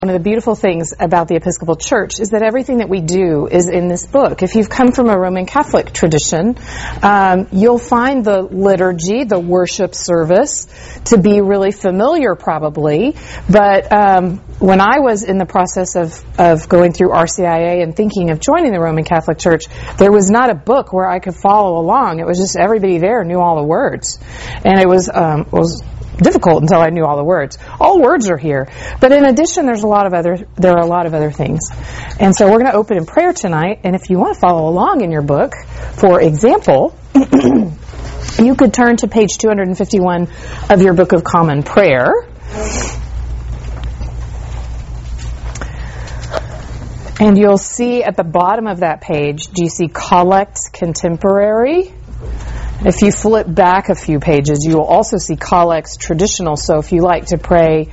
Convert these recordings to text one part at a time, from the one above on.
One of the beautiful things about the Episcopal Church is that everything that we do is in this book. If you've come from a Roman Catholic tradition, you'll find the liturgy, the worship service, to be really familiar probably. But when I was in the process of going through RCIA and thinking of joining the Roman Catholic Church, there was not a book where I could follow along. It was just everybody there knew all the words. And it was difficult until I knew all the words. All words are here, but in addition, there are a lot of other things. And so we're going to open in prayer tonight. And if you want to follow along in your book, for example, you could turn to page 251 of your Book of Common Prayer. And you'll see at the bottom of that page, do you see Collect Contemporary? If you flip back a few pages, you will also see Collects Traditional. So if you like to pray,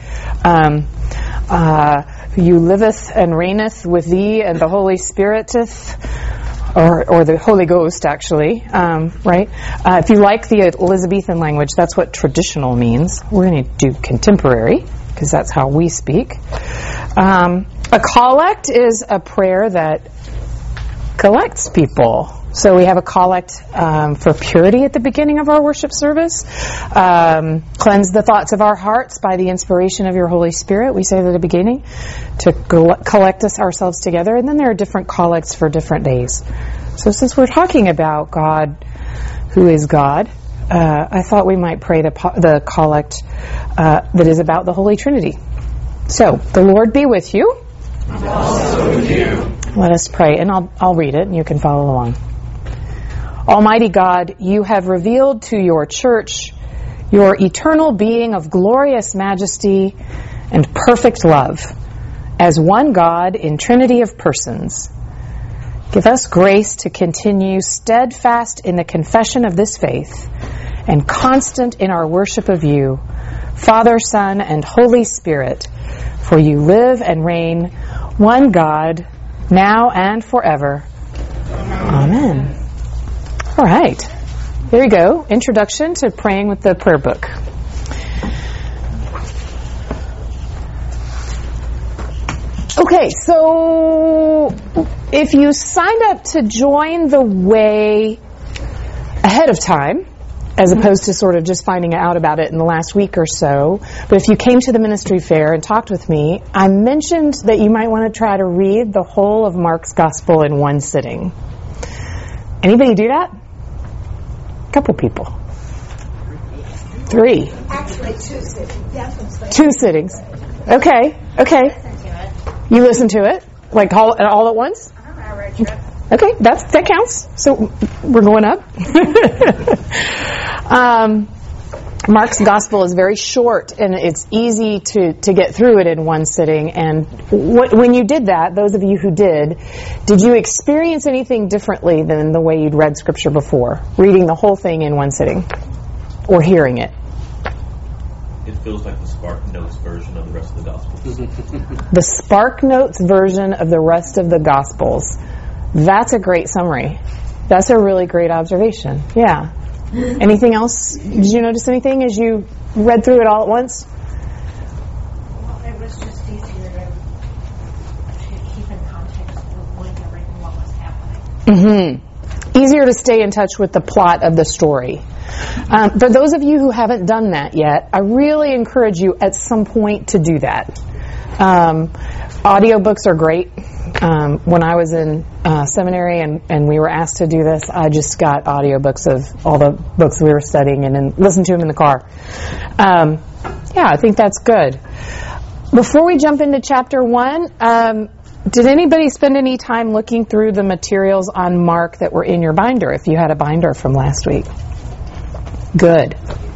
you liveth and reigneth with thee and the Holy Spiriteth, or the Holy Ghost, actually, right? If you like the Elizabethan language, that's what traditional means. We're going to do contemporary, because that's how we speak. A collect is a prayer that collects people. So we have a collect for purity at the beginning of our worship service. Cleanse the thoughts of our hearts by the inspiration of your Holy Spirit, we say at the beginning, to collect us ourselves together. And then there are different collects for different days. So since we're talking about God, who is God, I thought we might pray the collect that is about the Holy Trinity. So, the Lord be with you. And also with you. Let us pray, and I'll read it, and you can follow along. Almighty God, you have revealed to your church your eternal being of glorious majesty and perfect love as one God in Trinity of persons. Give us grace to continue steadfast in the confession of this faith and constant in our worship of you, Father, Son, and Holy Spirit, for you live and reign, one God, now and forever. Amen. All right. There you go. Introduction to praying with the prayer book. Okay, so if you signed up to join the way ahead of time, as opposed to sort of just finding out about it in the last week or so, but if you came to the ministry fair and talked with me, I mentioned that you might want to try to read the whole of Mark's Gospel in one sitting. Anybody do that? A couple people. 3. Actually, 2 sittings. Definitely. 2 sittings. Okay. You listen to it? Like all at once? I read through it. Okay, that counts. So we're going up. Mark's Gospel is very short, and it's easy to get through it in one sitting. And when you did that, those of you who did you experience anything differently than the way you'd read Scripture before, reading the whole thing in one sitting, or hearing it? It feels like the Spark Notes version of the rest of the Gospels. The Spark Notes version of the rest of the Gospels. That's a great summary. That's a really great observation. Yeah. Anything else? Did you notice anything as you read through it all at once? Well, it was just easier to keep in context when everything what was happening. Mm-hmm. Easier to stay in touch with the plot of the story. For those of you who haven't done that yet, I really encourage you at some point to do that. Audiobooks are great. When I was in seminary and we were asked to do this, I just got audiobooks of all the books we were studying and then listened to them in the car. I think that's good. Before we jump into chapter 1, did anybody spend any time looking through the materials on Mark that were in your binder, if you had a binder from last week? Good.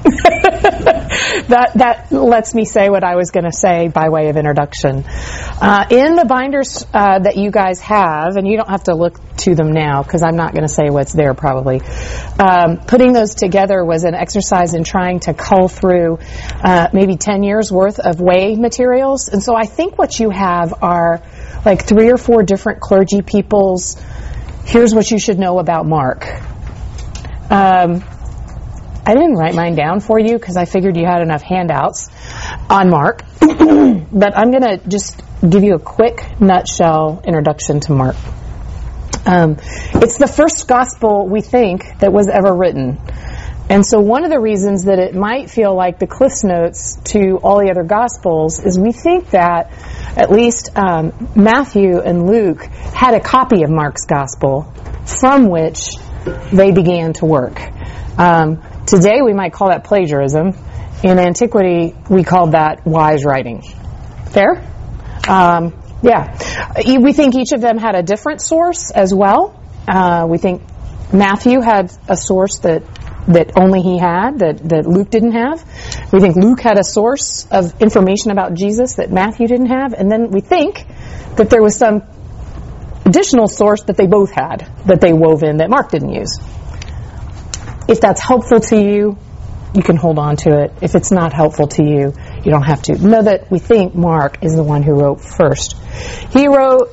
That lets me say what I was going to say by way of introduction. In the binders that you guys have, and you don't have to look to them now because I'm not going to say what's there probably, putting those together was an exercise in trying to cull through maybe 10 years worth of way materials. And so I think what you have are like 3 or 4 different clergy people's, here's what you should know about Mark. I didn't write mine down for you because I figured you had enough handouts. on Mark. But I'm going to just give you a quick nutshell introduction to Mark. It's the first gospel, we think, that was ever written. And so one of the reasons that it might feel like the Cliff's Notes to all the other Gospels is we think that at least Matthew and Luke had a copy of Mark's Gospel from which they began to work. Today we might call that plagiarism. In antiquity, we called that wise writing. Fair? Yeah. We think each of them had a different source as well. We think Matthew had a source that only he had, that Luke didn't have. We think Luke had a source of information about Jesus that Matthew didn't have. And then we think that there was some additional source that they both had, that they wove in, that Mark didn't use. If that's helpful to you, you can hold on to it. If it's not helpful to you, you don't have to. Know that we think Mark is the one who wrote first. He wrote,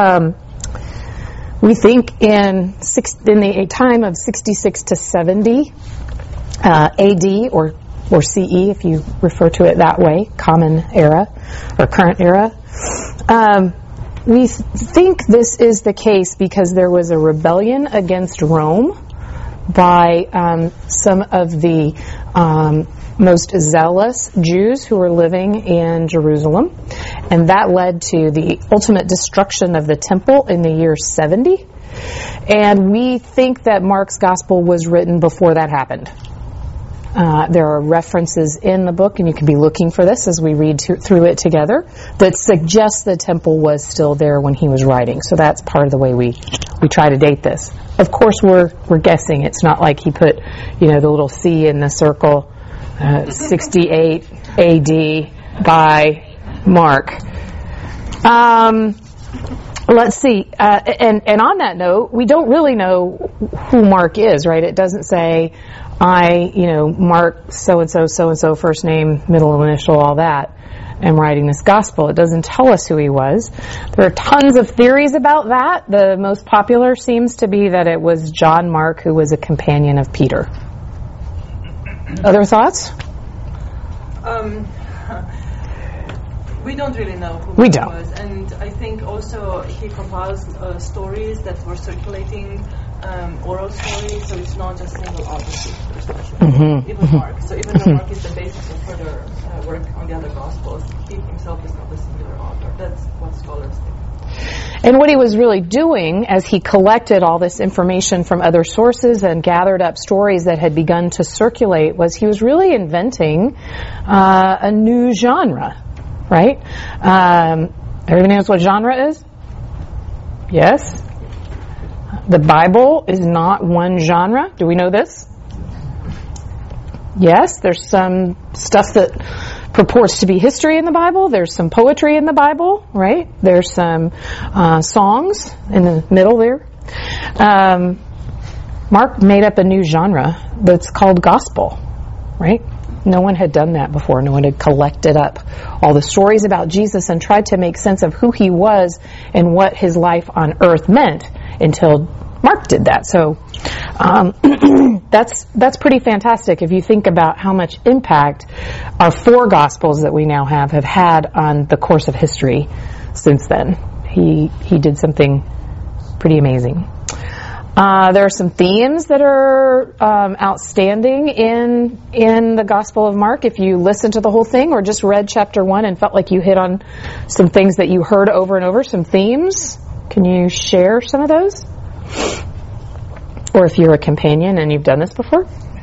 we think, in the time of 66 to 70 A.D. or C.E., if you refer to it that way, common era or current era. We think this is the case because there was a rebellion against Rome by some of the most zealous Jews who were living in Jerusalem. And that led to the ultimate destruction of the temple in the year 70. And we think that Mark's gospel was written before that happened. There are references in the book, and you can be looking for this as we read through it together, that suggest the temple was still there when he was writing. So that's part of the way we try to date this. Of course, we're guessing. It's not like he put, the little C in the circle, 68 A.D. by Mark. Let's see. And on that note, we don't really know who Mark is, right? It doesn't say, Mark so-and-so, first name, middle initial, all that, am writing this gospel. It doesn't tell us who he was. There are tons of theories about that. The most popular seems to be that it was John Mark, who was a companion of Peter. Other thoughts? We don't really know who we he don't. was. And I think also he compiles stories that were circulating, oral stories, so it's not just single authorship, especially. Even Mark. So even though Mark is the basis of further work on the other Gospels, he himself is not a singular author. That's what scholars think. And what he was really doing as he collected all this information from other sources and gathered up stories that had begun to circulate was he was really inventing a new genre, right? Everybody knows what genre is? Yes? The Bible is not one genre. Do we know this? Yes, there's some stuff that purports to be history in the Bible. There's some poetry in the Bible, right? There's some songs in the middle there. Mark made up a new genre that's called gospel, right? No one had done that before. No one had collected up all the stories about Jesus and tried to make sense of who he was and what his life on earth meant until Mark did that. So that's pretty fantastic if you think about how much impact our four Gospels that we now have had on the course of history since then. He did something pretty amazing. There are some themes that are outstanding in the Gospel of Mark. If you listened to the whole thing or just read chapter 1 and felt like you hit on some things that you heard over and over, some themes, can you share some of those? Or if you're a companion and you've done this before?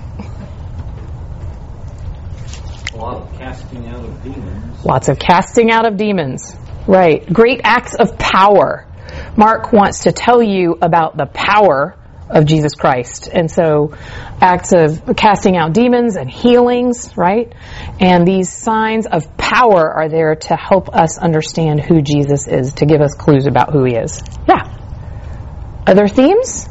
A lot of casting out of demons. Lots of casting out of demons. Right. Great acts of power. Mark wants to tell you about the power of Jesus Christ. And so acts of casting out demons and healings, right? And these signs of power are there to help us understand who Jesus is, to give us clues about who he is. Yeah. Other themes?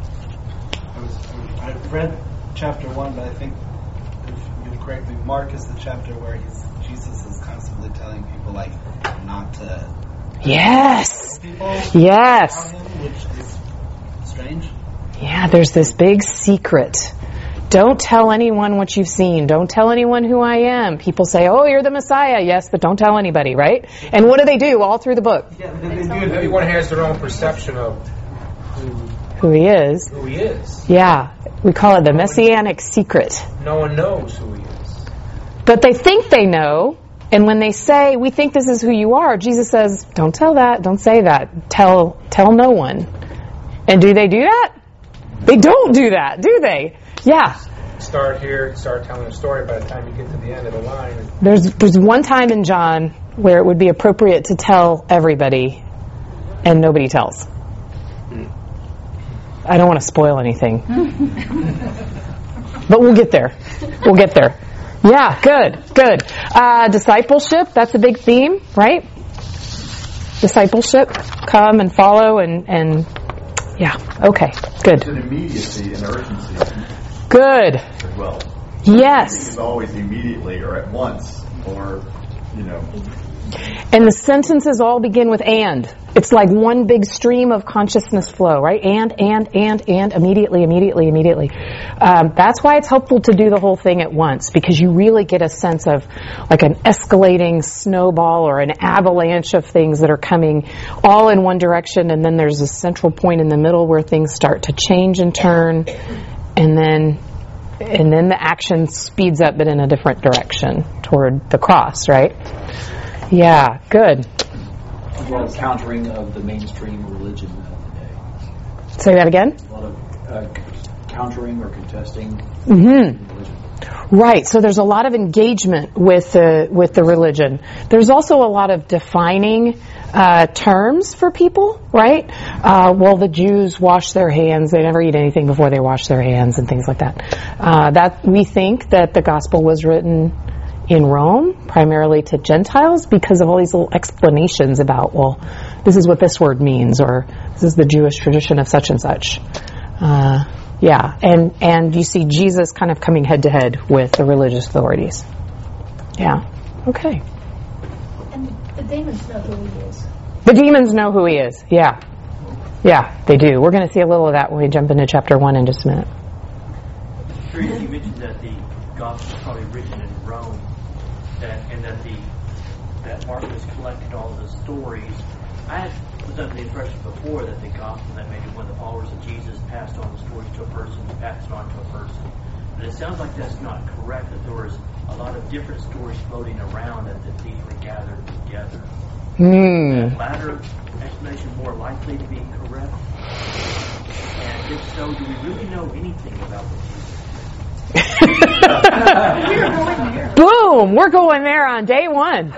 I've read chapter 1, but I think, if you correct me, Mark is the chapter where Jesus is constantly telling people, not to... Yes. People yes. Him, which is strange. Yeah, there's this big secret Don't tell anyone what you've seen. Don't tell anyone who I am. People say, oh, you're the Messiah. Yes, but don't tell anybody, right? And what do all through the book? Yeah, everyone has their own perception of who he is. Who he is. Yeah. We call it the messianic secret. No one knows who he is. But they think they know. And when they say, we think this is who you are, Jesus says, don't tell that. Don't say that. Tell no one. And do they do that? They don't do that, do they? Yeah. Start telling a story. By the time you get to the end of the line, there's one time in John where it would be appropriate to tell everybody, and nobody tells. I don't want to spoil anything, but we'll get there. Yeah, good. Discipleship, that's a big theme, right? Discipleship, come and follow, and yeah, okay, good. There's an immediacy and urgency. Good. As well. Yes. It's always immediately or at once or, And the sentences all begin with and. It's like one big stream of consciousness flow, right? And, immediately. That's why it's helpful to do the whole thing at once, because you really get a sense of like an escalating snowball or an avalanche of things that are coming all in one direction, and then there's a central point in the middle where things start to change and turn, and then the action speeds up but in a different direction toward the cross, right? Yeah, good. A lot of countering of the mainstream religion of the day. Say that again? A lot of countering or contesting Mm-hmm. religion. Right, so there's a lot of engagement with the religion. There's also a lot of defining terms for people, right? Well, the Jews wash their hands; they never eat anything before they wash their hands, and things like that. That we think that the gospel was written in Rome, primarily to Gentiles, because of all these little explanations about, well, this is what this word means, or this is the Jewish tradition of such and such. Yeah, and you see Jesus kind of coming head to head with the religious authorities. Yeah, okay. And the demons know who he is. The demons know who he is, yeah. Yeah, they do. We're going to see a little of that when we jump into chapter 1 in just a minute. Teresa, you mentioned that the gospel was probably written in Rome, and that Mark was collecting all of the stories. I was under the impression before that the gospel, that maybe one of the followers of Jesus passed on the stories to a person, passed it on to a person. But it sounds like that's not correct, that there was a lot of different stories floating around that these were gathered together. That latter explanation more likely to be correct? And if so, do we really know anything about what Jesus? Boom! We're going there on day 1.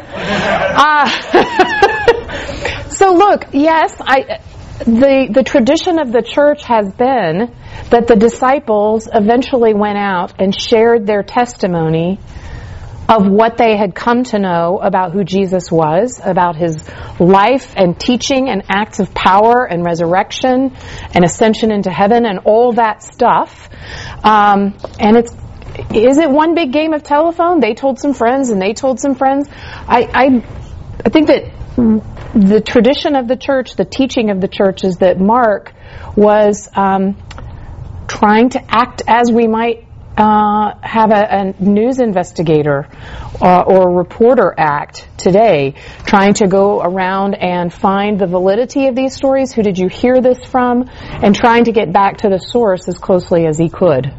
So look, yes, the tradition of the church has been that the disciples eventually went out and shared their testimony of what they had come to know about who Jesus was, about his life and teaching and acts of power and resurrection and ascension into heaven and all that stuff. And is it one big game of telephone? They told some friends and they told some friends. I think that the tradition of the church, the teaching of the church, is that Mark was trying to act as we might have a news investigator or reporter act today, trying to go around and find the validity of these stories. Who did you hear this from? And trying to get back to the source as closely as he could.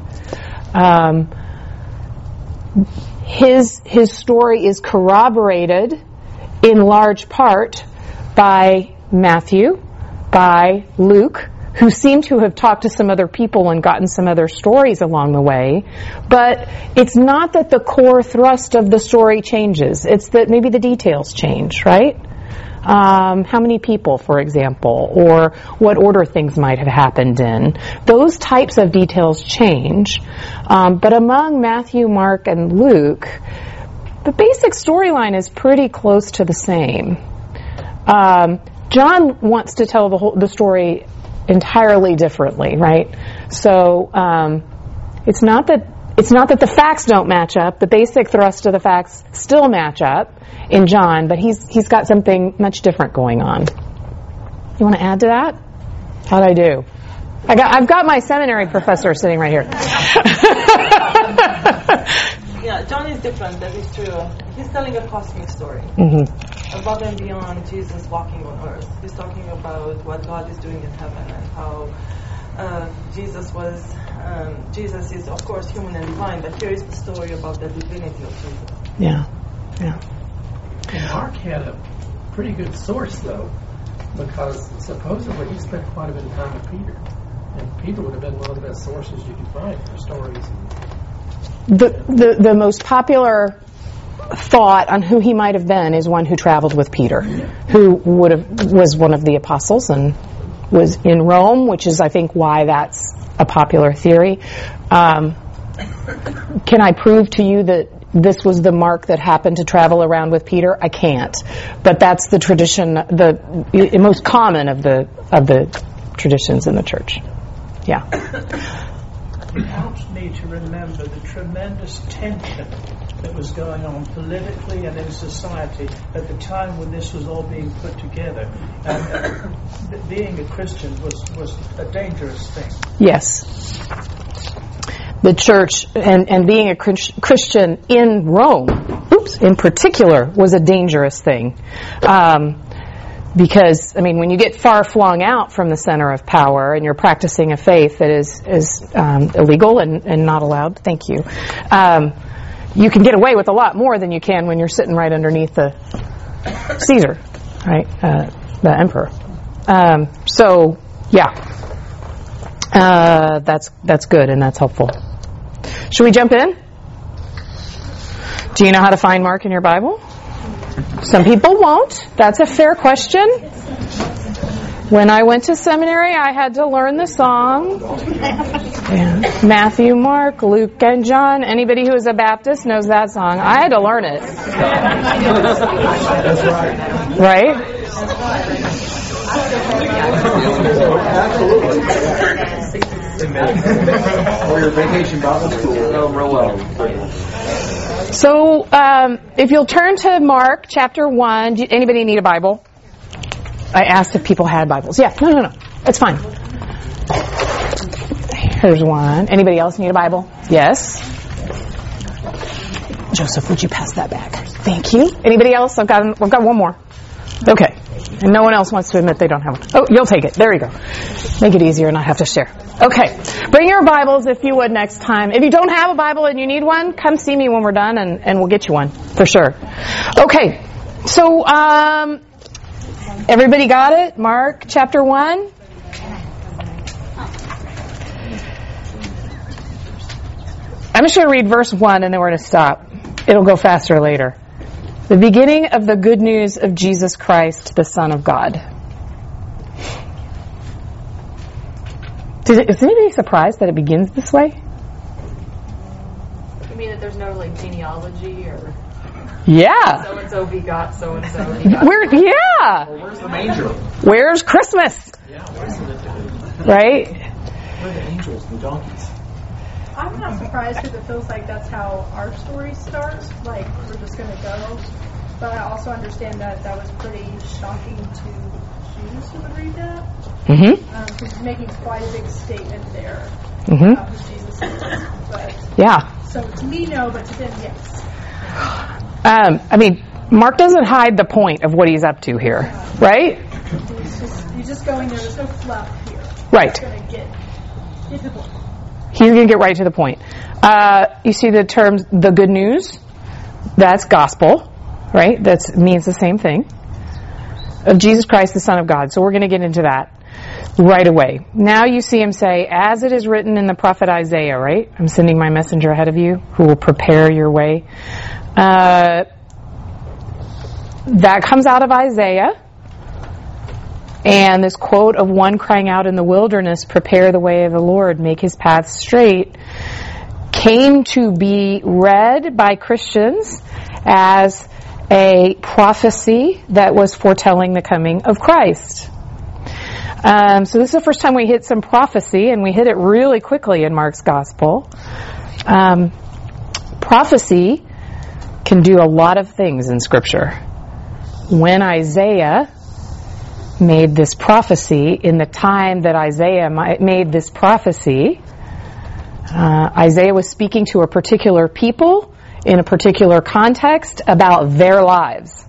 His story is corroborated in large part by Matthew, by Luke, who seem to have talked to some other people and gotten some other stories along the way. But it's not that the core thrust of the story changes. It's that maybe the details change, right? How many people, for example, or what order things might have happened in. Those types of details change. But among Matthew, Mark, and Luke, the basic storyline is pretty close to the same. John wants to tell the story entirely differently, right? So it's not that the facts don't match up. The basic thrust of the facts still match up in John, but he's got something much different going on. You want to add to that? How'd I do? I've got my seminary professor sitting right here. Yeah, John is different, that is true. He's telling a cosmic story. Above and beyond Jesus walking on earth. He's talking about what God is doing in heaven and how Jesus is, of course, human and divine, but here is the story about the divinity of Jesus. Yeah. And Mark had a pretty good source, though, because supposedly he spent quite a bit of time with Peter. And Peter would have been one of the best sources you could find for stories. The most popular thought on who he might have been is one who traveled with Peter, who was one of the apostles and was in Rome, which is, I think, why that's a popular theory. Can I prove to you that this was the Mark that happened to travel around with Peter? I can't, but that's the tradition, the most common of the traditions in the church. Yeah. It helps me to remember the tremendous tension that was going on politically and in society at the time when this was all being put together. And being a Christian was a dangerous thing. Yes. The church and being a Christian in Rome, in particular, was a dangerous thing. Because, I mean, when you get far flung out from the center of power and you're practicing a faith that is illegal and not allowed, thank you, you can get away with a lot more than you can when you're sitting right underneath the Caesar, right, the emperor. So, yeah, that's good and that's helpful. Should we jump in? Do you know how to find Mark in your Bible? Some people won't. That's a fair question. When I went to seminary, I had to learn the song. Yeah. Matthew, Mark, Luke, and John. Anybody who is a Baptist knows that song. I had to learn it. That's right. Or your vacation Bible school. Real well. So, if you'll turn to Mark chapter 1, anybody need a Bible? I asked if people had Bibles. Yeah, no. It's fine. Here's one. Anybody else need a Bible? Yes. Joseph, would you pass that back? Thank you. Anybody else? I've got one more. Okay. And no one else wants to admit they don't have one. Oh, you'll take it. There you go. Make it easier and not have to share. Okay. Bring your Bibles if you would next time. If you don't have a Bible and you need one, come see me when we're done and we'll get you one for sure. Okay. So, everybody got it? Mark chapter 1? I'm just going to read verse 1 and then we're going to stop. It'll go faster later. The beginning of the good news of Jesus Christ, the Son of God. Is anybody surprised that it begins this way? You mean that there's no genealogy or? Yeah. So and so begot so and so begot. Yeah. Well, where's the manger? Where's Christmas? Yeah, where's the nativity? Right. Where are the angels and the donkeys? I'm not surprised because it feels like that's how our story starts. Like, we're just going to go. But I also understand that was pretty shocking to Jews who would read that. Because he's making quite a big statement there about who Jesus is. But, yeah. So to me, no, but to them, yes. I mean, Mark doesn't hide the point of what he's up to here, right? He's just going there. There's no fluff here. Right. He's going to get to the point. He's going to get right to the point. You see the terms, the good news, that's gospel, right? That means the same thing. Of Jesus Christ, the Son of God. So we're going to get into that right away. Now you see him say, as it is written in the prophet Isaiah, right? I'm sending my messenger ahead of you who will prepare your way. That comes out of Isaiah. And this quote of one crying out in the wilderness, prepare the way of the Lord, make his path straight, came to be read by Christians as a prophecy that was foretelling the coming of Christ. So this is the first time we hit some prophecy, and we hit it really quickly in Mark's Gospel. Prophecy can do a lot of things in Scripture. When Isaiah made this prophecy, in the time that Isaiah made this prophecy, Isaiah was speaking to a particular people in a particular context about their lives.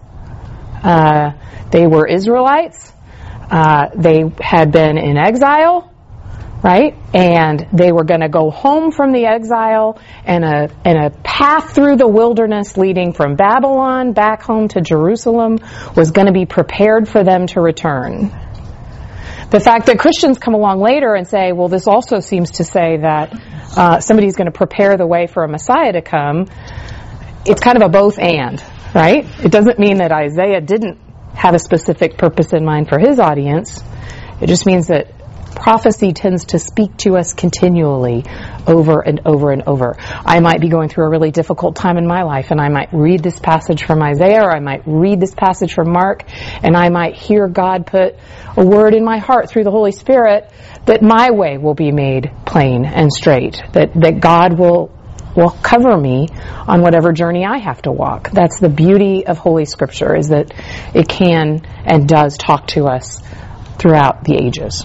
They were Israelites. They had been in exile, right? And they were going to go home from the exile, and a path through the wilderness leading from Babylon back home to Jerusalem was going to be prepared for them to return. The fact that Christians come along later and say, well, this also seems to say that somebody's going to prepare the way for a Messiah to come, it's kind of a both and, right? It doesn't mean that Isaiah didn't have a specific purpose in mind for his audience. It just means that prophecy tends to speak to us continually over and over and over. I might be going through a really difficult time in my life, and I might read this passage from Isaiah, or I might read this passage from Mark, and I might hear God put a word in my heart through the Holy Spirit that my way will be made plain and straight, that God will cover me on whatever journey I have to walk. That's the beauty of Holy Scripture, is that it can and does talk to us throughout the ages.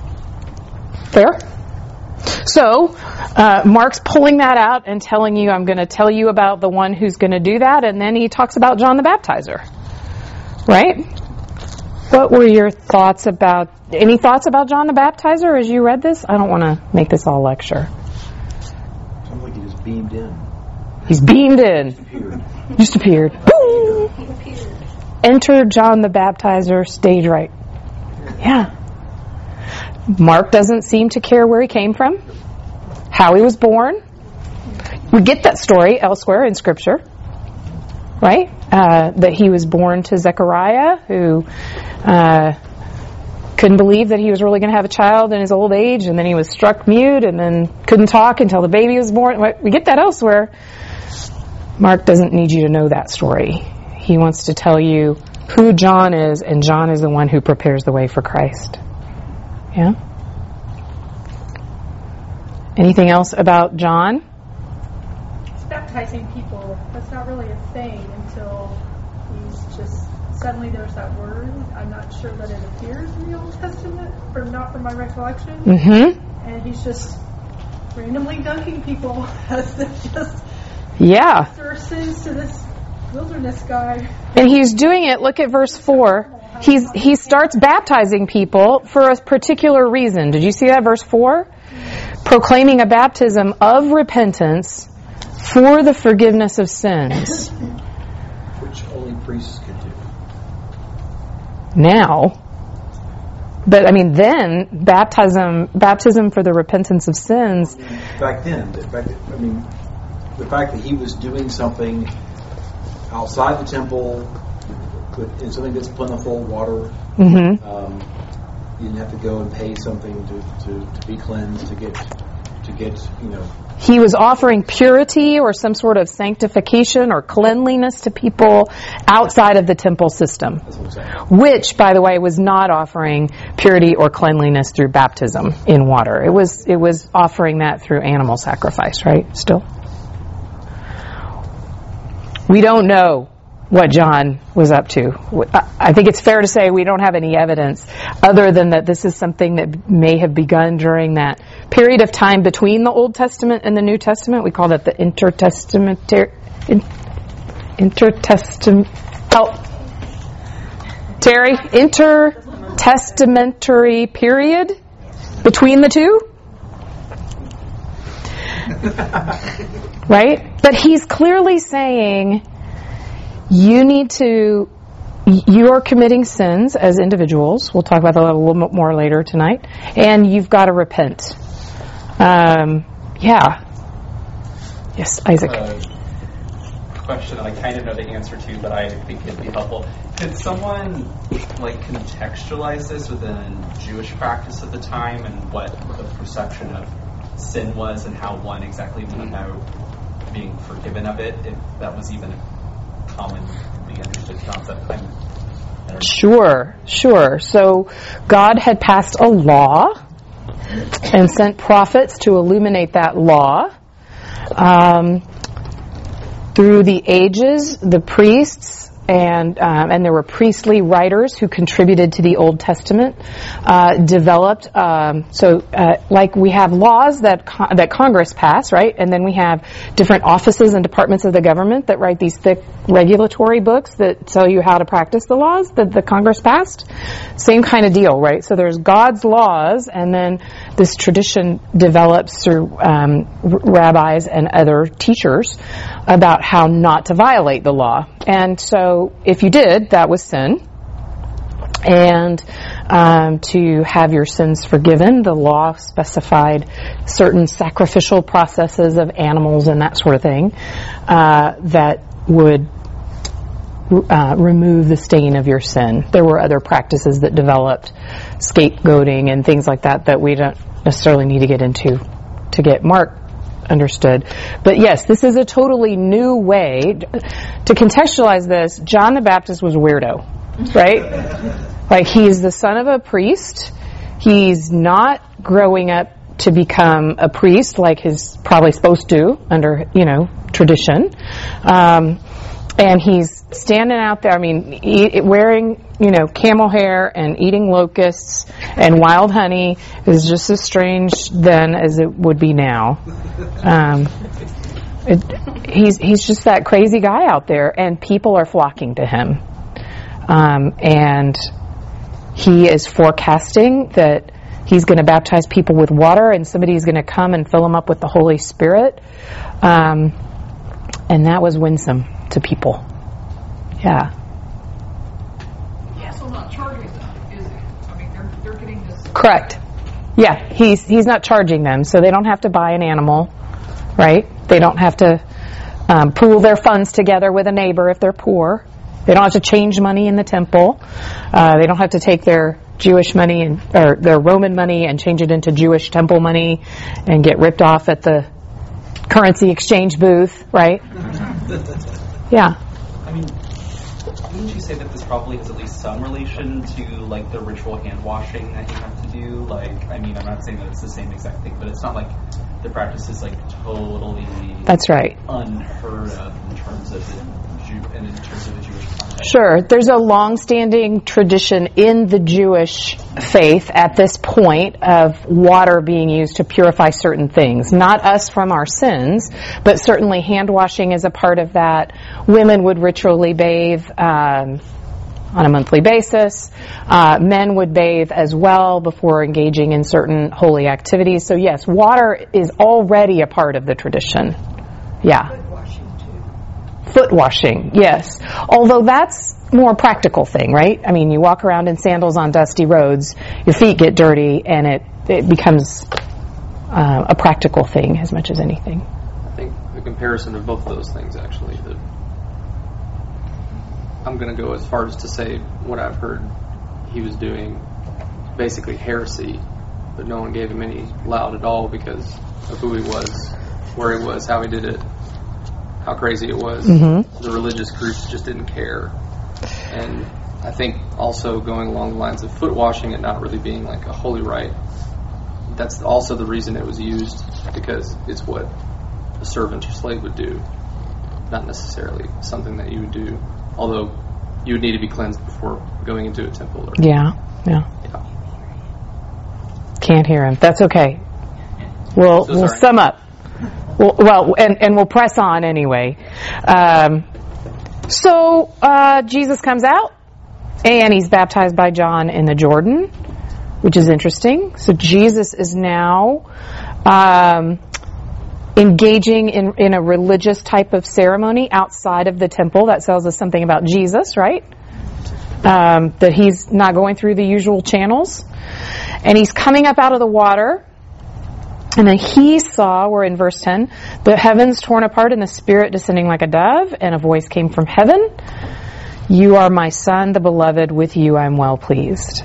Fair? So, Mark's pulling that out and telling you, I'm going to tell you about the one who's going to do that, and then he talks about John the Baptizer. Right? What were your thoughts about, any thoughts about John the Baptizer as you read this? I don't want to make this all lecture. Sounds like he just beamed in. He's beamed in. Just appeared. Boom! Enter John the Baptizer, stage right. Yeah. Mark doesn't seem to care where he came from, how he was born. We get that story elsewhere in Scripture, right? That he was born to Zechariah, who couldn't believe that he was really going to have a child in his old age, and then he was struck mute and then couldn't talk until the baby was born. We get that elsewhere. Mark doesn't need you to know that story. He wants to tell you who John is, and John is the one who prepares the way for Christ. Yeah? Anything else about John? It's baptizing people. That's not really a thing until he's just, suddenly there's that word. I'm not sure that it appears in the Old Testament, not from my recollection. Mm-hmm. And he's just randomly dunking people as they just their sins to this wilderness guy. And he's doing it, look at verse 4. He starts baptizing people for a particular reason. Did you see that, verse 4? Proclaiming a baptism of repentance for the forgiveness of sins. Which only priests could do. Now, but I mean, then baptism for the repentance of sins. Back then, the fact that he was doing something outside the temple, in something that's plentiful, water. Mm-hmm. You didn't have to go and pay something to be cleansed, to get. He was offering purity or some sort of sanctification or cleanliness to people outside of the temple system, which, by the way, was not offering purity or cleanliness through baptism in water. It was offering that through animal sacrifice, right? Still, we don't know what John was up to. I think it's fair to say we don't have any evidence other than that this is something that may have begun during that period of time between the Old Testament and the New Testament. We call that the intertestamentary period between the two. Right? But he's clearly saying, you're committing sins as individuals. We'll talk about that a little bit more later tonight. And you've got to repent. Yes, Isaac. Question I kind of know the answer to, but I think it'd be helpful. Could someone contextualize this within Jewish practice at the time, and what the perception of sin was, and how one exactly would know being forgiven of it, if that was even commonly understood concept? Sure. So God had passed a law and sent prophets to illuminate that law. Through the ages, the priests and there were priestly writers who contributed to the Old Testament, developed. Like we have laws that Congress pass, right? And then we have different offices and departments of the government that write these thick regulatory books that tell you how to practice the laws that the Congress passed. Same kind of deal, right? So there's God's laws, and then this tradition develops through rabbis and other teachers about how not to violate the law. And so if you did, that was sin. And to have your sins forgiven, the law specified certain sacrificial processes of animals and that sort of thing that would remove the stain of your sin. There were other practices that developed, scapegoating and things like that we don't necessarily need to get into to get Mark understood. But yes, this is a totally new way. To contextualize this, John the Baptist was a weirdo, right? Like, he's the son of a priest. He's not growing up to become a priest like he's probably supposed to under, tradition. And he's standing out there, wearing, camel hair and eating locusts and wild honey is just as strange then as it would be now. He's just that crazy guy out there, and people are flocking to him. And he is forecasting that he's going to baptize people with water, and somebody's going to come and fill them up with the Holy Spirit. And that was winsome to people. Yeah. He's also not charging them, is he? They're getting this. Correct. Yeah, he's not charging them, so they don't have to buy an animal, right? They don't have to pool their funds together with a neighbor if they're poor. They don't have to change money in the temple. They don't have to take their Jewish money or their Roman money and change it into Jewish temple money and get ripped off at the currency exchange booth, right? Yeah. Wouldn't you say that this probably has at least some relation to, like, the ritual hand washing that you have to do? I'm not saying that it's the same exact thing, but it's not like the practice is, totally That's right. unheard of in terms of the Jewish context. Sure. There's a long-standing tradition in the Jewish faith at this point of water being used to purify certain things. Not us from our sins, but certainly hand washing is a part of that. Women would ritually bathe on a monthly basis. Men would bathe as well before engaging in certain holy activities. So yes, water is already a part of the tradition. Yeah. Foot washing, yes. Although that's more a practical thing, right? You walk around in sandals on dusty roads, your feet get dirty, and it becomes a practical thing as much as anything. I think the comparison of both of those things, actually, that I'm going to go as far as to say what I've heard he was doing, basically heresy, but no one gave him any loud at all because of who he was, where he was, how he did it, how crazy it was. Mm-hmm. The religious groups just didn't care. And I think also going along the lines of foot washing and not really being like a holy rite, that's also the reason it was used, because it's what a servant or slave would do, not necessarily something that you would do, although you would need to be cleansed before going into a temple. Yeah. Can't hear him. That's okay. We'll sum up. And we'll press on anyway. So Jesus comes out, and he's baptized by John in the Jordan, which is interesting. So Jesus is now engaging in a religious type of ceremony outside of the temple. That tells us something about Jesus, right? That he's not going through the usual channels. And he's coming up out of the water. And then he saw, we're in verse 10, the heavens torn apart and the Spirit descending like a dove, and a voice came from heaven. You are my Son, the beloved. With you I'm well pleased.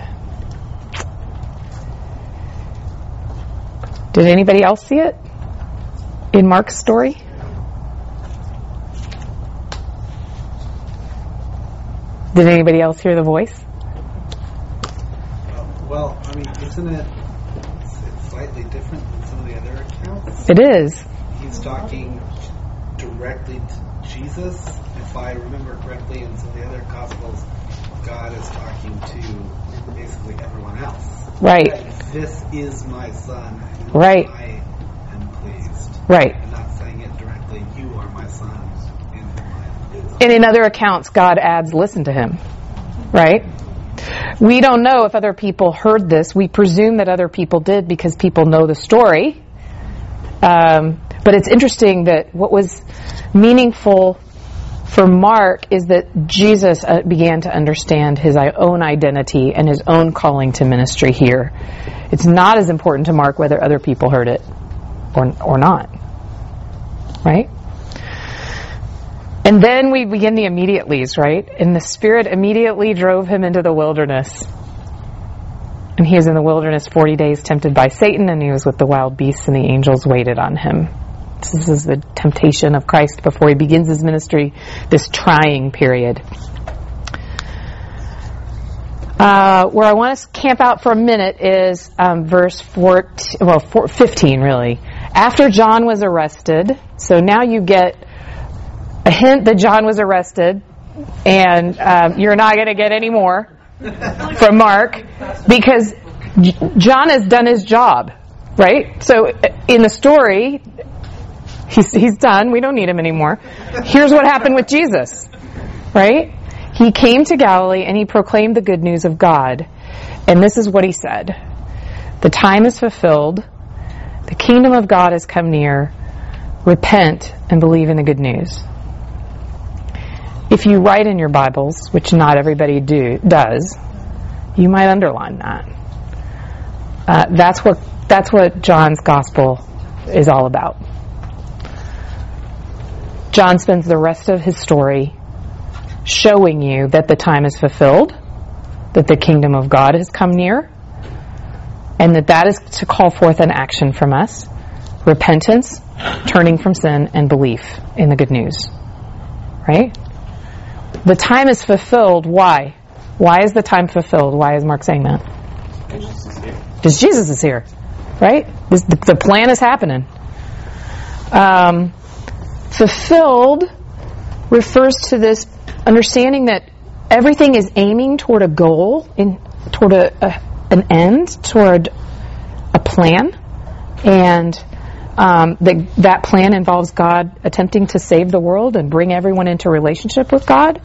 Did anybody else see it in Mark's story? Did anybody else hear the voice? Well, isn't it slightly different than some of the other accounts? It is. He's talking directly Jesus, if I remember correctly, in some of the other Gospels, God is talking to basically everyone else. Right. Like, this is my son. Right. I am pleased. Right. And not saying it directly, you are my son. And in other accounts, God adds, listen to him. Right? We don't know if other people heard this. We presume that other people did because people know the story. But it's interesting that what was meaningful for Mark is that Jesus began to understand his own identity and his own calling to ministry here. It's not as important to Mark whether other people heard it or not. Right? And then we begin the immediatelys, right? And the Spirit immediately drove him into the wilderness. And he was in the wilderness 40 days tempted by Satan, and he was with the wild beasts, and the angels waited on him. This is the temptation of Christ before he begins his ministry, this trying period. Where I want to camp out for a minute is verse 15, really. After John was arrested, so now you get a hint that John was arrested, and you're not going to get any more from Mark, because John has done his job, right? So in the story, he's done. We don't need him anymore. Here's what happened with Jesus, right? He came to Galilee and he proclaimed the good news of God. And this is what he said. The time is fulfilled. The kingdom of God has come near. Repent and believe in the good news. If you write in your Bibles, which not everybody does, you might underline that. That's what John's gospel is all about. John spends the rest of his story showing you that the time is fulfilled, that the kingdom of God has come near, and that is to call forth an action from us: repentance, turning from sin, and belief in the good news. Right? The time is fulfilled. Why? Why is the time fulfilled? Why is Mark saying that? Because Jesus is here. Right? The plan is happening. Fulfilled refers to this understanding that everything is aiming toward a goal, toward an end, toward a plan, and that plan involves God attempting to save the world and bring everyone into relationship with God.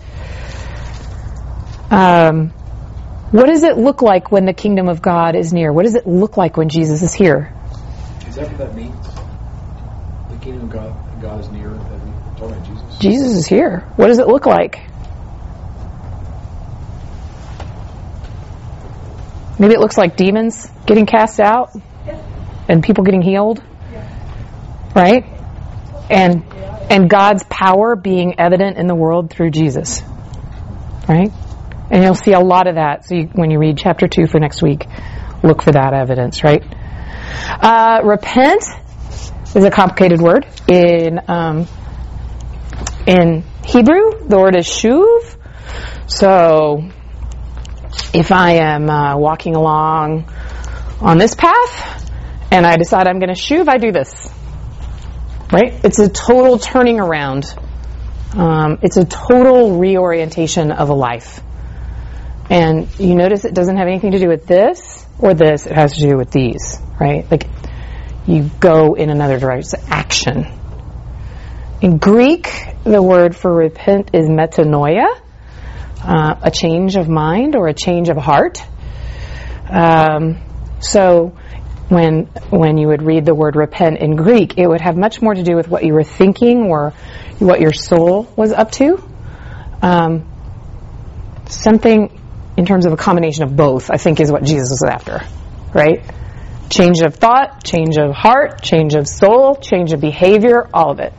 What does it look like when the kingdom of God is near? What does it look like when Jesus is here? Is that what that means? The kingdom of God is near. That we talking about Jesus. Jesus is here. What does it look like? Maybe it looks like demons getting cast out and people getting healed, right? And God's power being evident in the world through Jesus, right? And you'll see a lot of that. So when you read chapter 2 for next week, look for that evidence, right? Repent is a complicated word. In Hebrew, the word is shuv. So if I am walking along on this path and I decide I'm going to shuv, I do this. Right? It's a total turning around. It's a total reorientation of a life. And you notice it doesn't have anything to do with this or this. It has to do with these. Right? Like you go in another direction. It's action. In Greek, the word for repent is metanoia. A change of mind or a change of heart. So when you would read the word repent in Greek, it would have much more to do with what you were thinking or what your soul was up to. Something in terms of a combination of both, I think, is what Jesus is after. Right? Change of thought, change of heart, change of soul, change of behavior, all of it.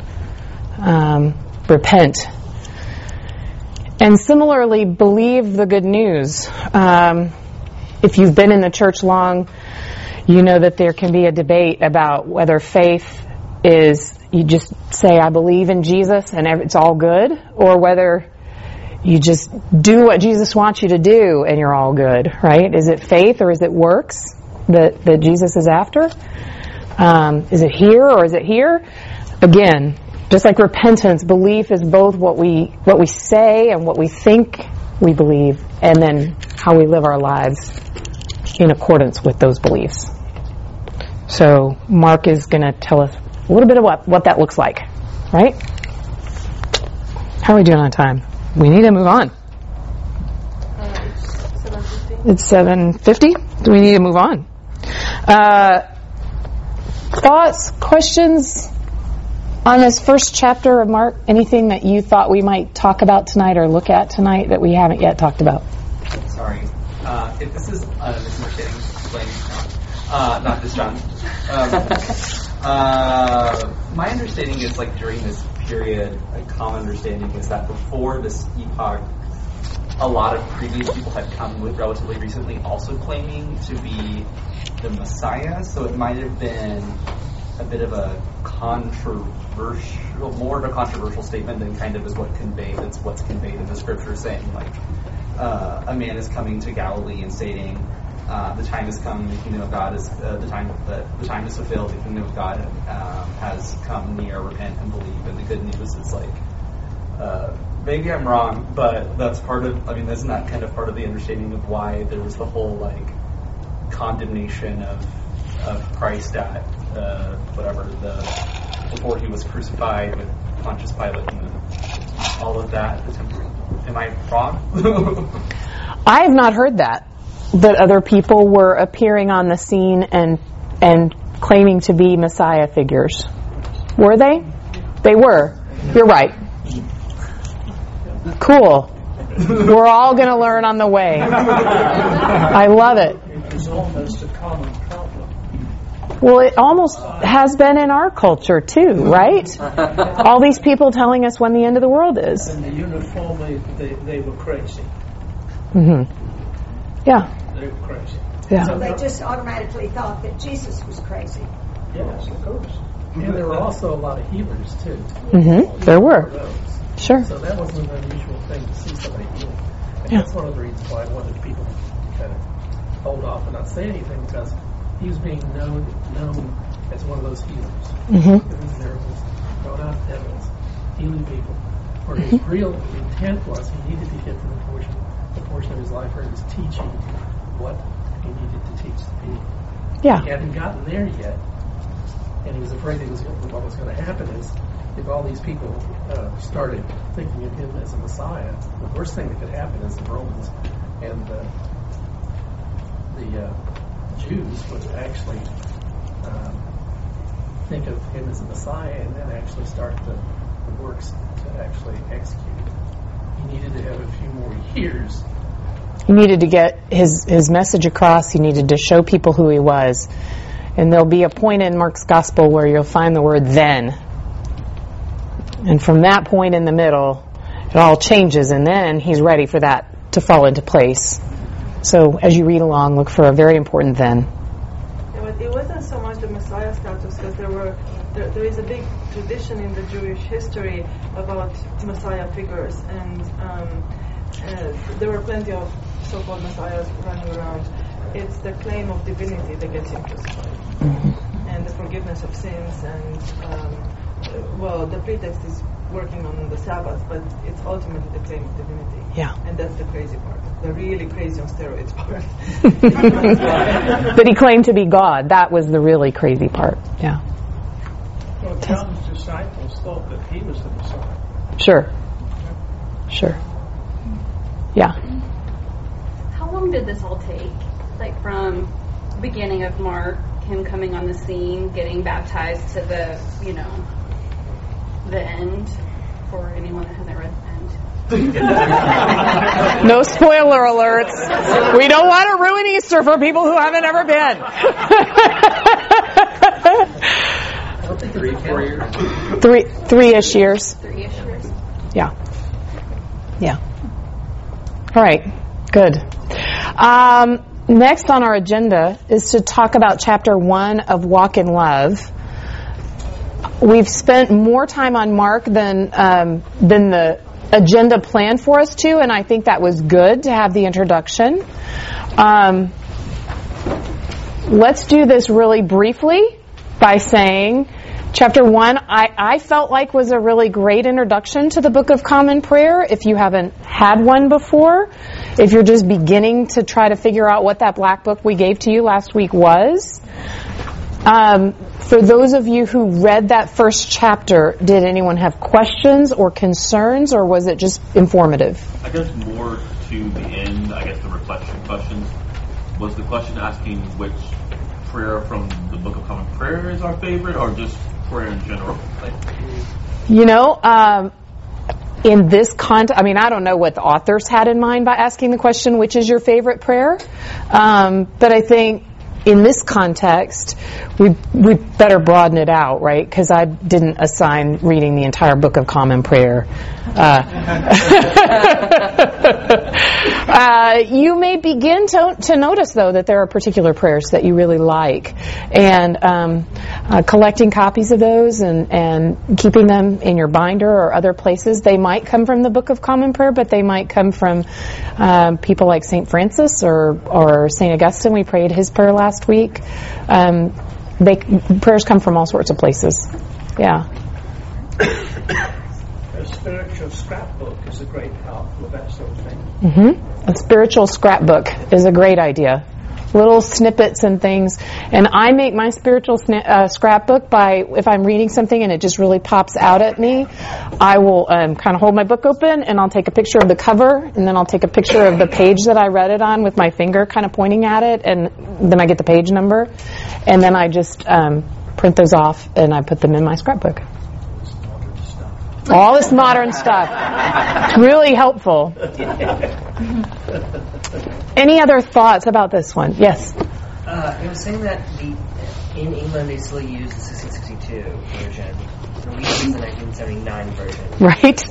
Repent. And similarly, believe the good news. If you've been in the church long, you know that there can be a debate about whether faith is you just say, I believe in Jesus and it's all good, or whether you just do what Jesus wants you to do and you're all good, right? Is it faith or is it works that Jesus is after? Is it here or is it here? Again, Just like repentance, belief is both what we say and what we think we believe, and then how we live our lives in accordance with those beliefs. So Mark is going to tell us a little bit of what that looks like, right? How are we doing on time? We need to move on. It's 7:50. Do we need to move on? Thoughts, questions on this first chapter of Mark? Anything that you thought we might talk about tonight or look at tonight that we haven't yet talked about? Sorry. If this is a misunderstanding, explain not just John. My understanding is, like, during this period, a common understanding is that before this epoch, a lot of previous people had come with relatively recently also claiming to be the Messiah, so it might have been a bit of a more of a controversial statement than kind of is what's conveyed in the scripture, saying, like, a man is coming to Galilee and stating, the time has come, the kingdom of God is the time is fulfilled, the kingdom of God has come near, repent and believe. And the good news is, like, maybe I'm wrong, but that's part of, isn't that kind of part of the understanding of why there was the whole, like, condemnation of Christ at before he was crucified with Pontius Pilate and all of that. Am I wrong? I have not heard that other people were appearing on the scene and claiming to be Messiah figures. Were they? They were. You're right. Cool. We're all going to learn on the way. I love it. It was almost a common problem. Well, it almost has been in our culture too, right? All these people telling us when the end of the world is. And uniformly, they were crazy. Mm-hmm. Yeah. They were crazy. Yeah. So they just automatically thought that Jesus was crazy. Yes, of course. And there were also a lot of healers too. Mm-hmm. There were. Sure. So that wasn't an unusual thing to see somebody healed. And that's one of the reasons why I wanted people to kind of hold off and not say anything, because he was being known as one of those healers. Mm-hmm. Doing miracles, throwing out devils, healing people. Where his real intent was he needed to get to the portion of his life where he was teaching what he needed to teach the people. Yeah. He hadn't gotten there yet, and he was afraid what was going to happen is if all these people started thinking of him as a Messiah, the worst thing that could happen is the Romans and the Jews would actually think of him as a Messiah and then actually start the works to actually execute. He needed to have a few more years. He needed to get his message across. He needed to show people who he was. And there'll be a point in Mark's gospel where you'll find the word then. And from that point in the middle, it all changes, and then he's ready for that to fall into place. So as you read along, look for a very important then. It wasn't so much the Messiah status, because there is a big tradition in the Jewish history about Messiah figures, and there were plenty of so-called Messiahs running around. It's the claim of divinity that gets interested, and the forgiveness of sins, and the pretext is working on the Sabbath, but it's ultimately the claim of divinity. Yeah. And that's the crazy part, the really crazy on steroids part. That he claimed to be God. That was the really crazy part. Yeah. Well, John's disciples thought that he was the Messiah. Sure. Yeah. How long did this all take? Like from the beginning of Mark, him coming on the scene, getting baptized, to the end, for anyone that hasn't read the end. No spoiler alerts. We don't want to ruin Easter for people who haven't ever been. I don't think 3-4 years. 3-ish years. 3-ish years. Yeah. All right. Good. Next on our agenda is to talk about chapter 1 of Walk in Love. We've spent more time on Mark than the agenda planned for us to, and I think that was good to have the introduction. Let's do this really briefly by saying Chapter 1, I felt like was a really great introduction to the Book of Common Prayer. If you haven't had one before, if you're just beginning to try to figure out what that black book we gave to you last week was. For those of you who read that first chapter, did anyone have questions or concerns, or was it just informative? I guess more to the end, I guess the reflection questions. Was the question asking which prayer from the Book of Common Prayer is our favorite, or just prayer in general? In this context, I don't know what the authors had in mind by asking the question, which is your favorite prayer? But I think in this context, we better broaden it out, right? Because I didn't assign reading the entire Book of Common Prayer. You may begin to notice, though, that there are particular prayers that you really like. And collecting copies of those and keeping them in your binder or other places. They might come from the Book of Common Prayer, but they might come from people like St. Francis or St. Augustine. We prayed his prayer last week. Prayers come from all sorts of places. Yeah. A spiritual scrapbook is a great help with that sort of thing. Mm-hmm. A spiritual scrapbook is a great idea. Little snippets and things. And I make my spiritual scrapbook by, if I'm reading something and it just really pops out at me, I will kind of hold my book open and I'll take a picture of the cover, and then I'll take a picture of the page that I read it on with my finger kind of pointing at it, and then I get the page number, and then I just print those off and I put them in my scrapbook. All this modern stuff. It's really helpful. Any other thoughts about this one? Yes? It was saying that in England they still use the 1662 version. We use the 1979 version. Right.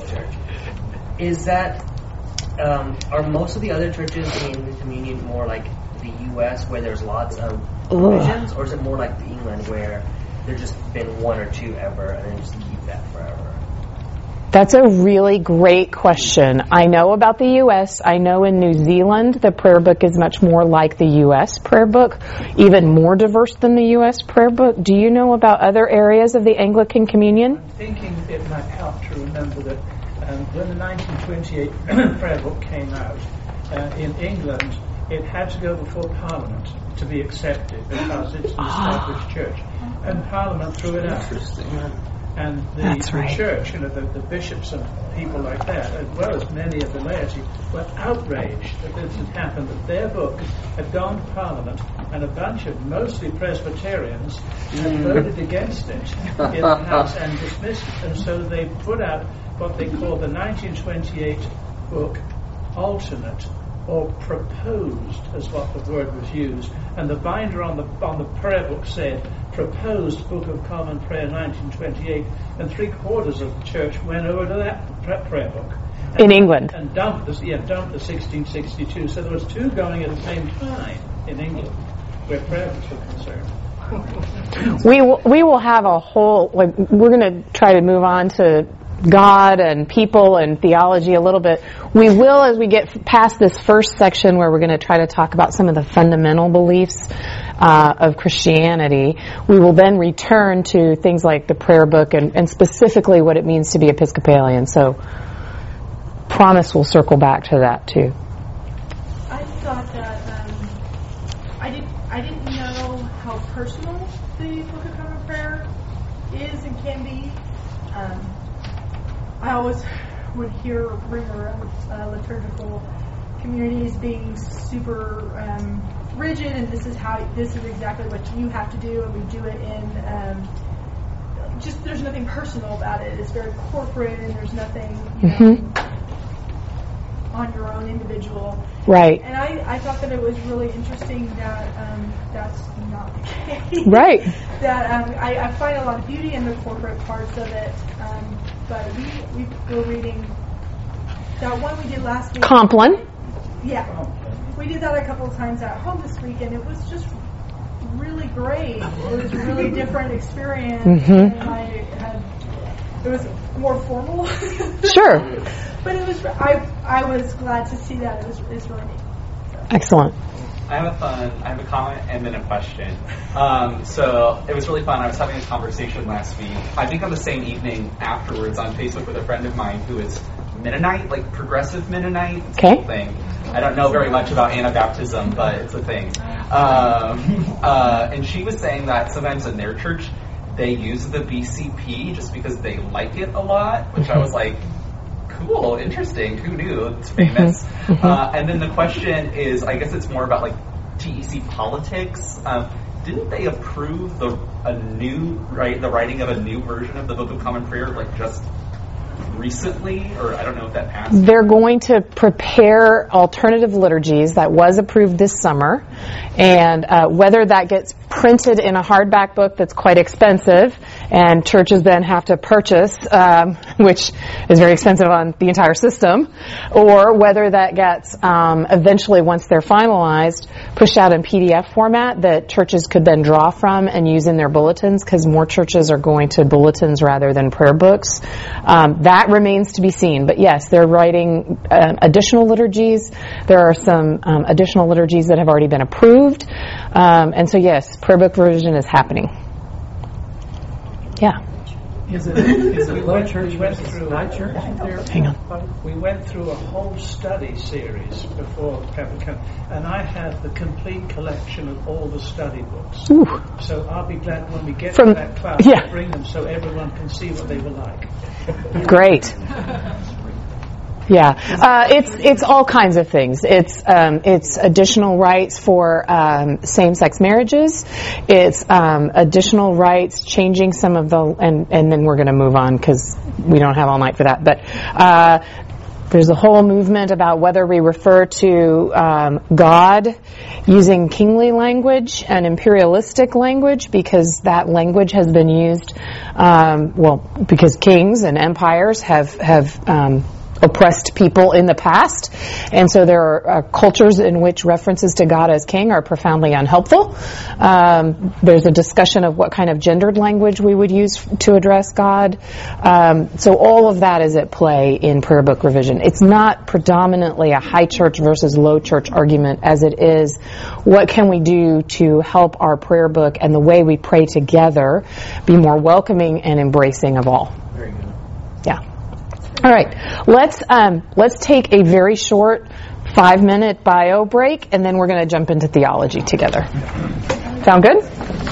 Is that, are most of the other churches in the communion more like the U.S. where there's lots of provisions, or is it more like the England where there's just been one or two ever and then just keep that forever? That's a really great question. I know about the U.S. I know in New Zealand the prayer book is much more like the U.S. prayer book, even more diverse than the U.S. prayer book. Do you know about other areas of the Anglican Communion? I'm thinking it might help to remember that when the 1928 prayer book came out, in England it had to go before Parliament to be accepted because it's an established church. And Parliament threw it out. And the church, the bishops and people like that, as well as many of the laity, were outraged that this had happened, that their book had gone to Parliament and a bunch of mostly Presbyterians had voted against it in the House and dismissed it. And so they put out what they call the 1928 book alternate, or proposed, as what the word was used, and the binder on the prayer book said proposed Book of Common Prayer 1928, and 3/4 of the church went over to that prayer book in England and dumped the 1662. So there was two going at the same time in England where prayer books were concerned. We will have a whole, we're going to try to move on to God and people and theology a little bit. We will, as we get past this first section where we're going to try to talk about some of the fundamental beliefs of Christianity, we will then return to things like the prayer book and specifically what it means to be Episcopalian. So, promise we'll circle back to that too. I thought that I didn't know how personal the Book of Common Prayer is and can be. I always would bring around liturgical communities being super rigid, and this is exactly what you have to do, and we do it in just there's nothing personal about it. It's very corporate, and there's nothing on your own individual. Right. And I thought that it was really interesting that that's not the case. Right. That I find a lot of beauty in the corporate parts of it. But we were reading that one we did last week. Compline. Yeah. We did that a couple of times at home this week, and it was just really great. It was a really different experience. Mm-hmm. And it was more formal. Sure. But it was. I was glad to see that. It's really neat. So. Excellent. I have a comment and then a question. So it was really fun. I was having a conversation last week, I think on the same evening afterwards, on Facebook with a friend of mine who is Mennonite, like progressive Mennonite. It's a whole thing. I don't know very much about Anabaptism, but it's a thing. And she was saying that sometimes in their church, they use the BCP just because they like it a lot, which I was like, cool, interesting, who knew, it's famous. And then the question is, I guess it's more about like TEC politics. Didn't they approve the writing of a new version of the Book of Common Prayer like just recently, or I don't know if that passed? They're going to prepare alternative liturgies. That was approved this summer, and whether that gets printed in a hardback book that's quite expensive and churches then have to purchase, which is very expensive on the entire system, or whether that gets eventually, once they're finalized, pushed out in PDF format that churches could then draw from and use in their bulletins, because more churches are going to bulletins rather than prayer books. That remains to be seen. But yes, they're writing additional liturgies. There are some additional liturgies that have already been approved. And so yes, prayer book revision is happening. Yeah. Is it low church versus high church? Hang on. We went through a whole study series before Capricorn, and I have the complete collection of all the study books. Ooh. So I'll be glad when we get to that class to bring them so everyone can see what they were like. Great. Yeah, it's all kinds of things. It's additional rights for same-sex marriages. It's additional rights, changing some of the, and then we're going to move on because we don't have all night for that. But there's a whole movement about whether we refer to God using kingly language and imperialistic language, because that language has been used, because kings and empires have oppressed people in the past, and so there are cultures in which references to God as king are profoundly unhelpful. There's a discussion of what kind of gendered language we would use to address God. So all of that is at play in prayer book revision. It's not predominantly a high church versus low church argument as it is what can we do to help our prayer book and the way we pray together be more welcoming and embracing of all. Very good. Yeah. All right, let's take a very short 5-minute bio break, and then we're going to jump into theology together. Sound good?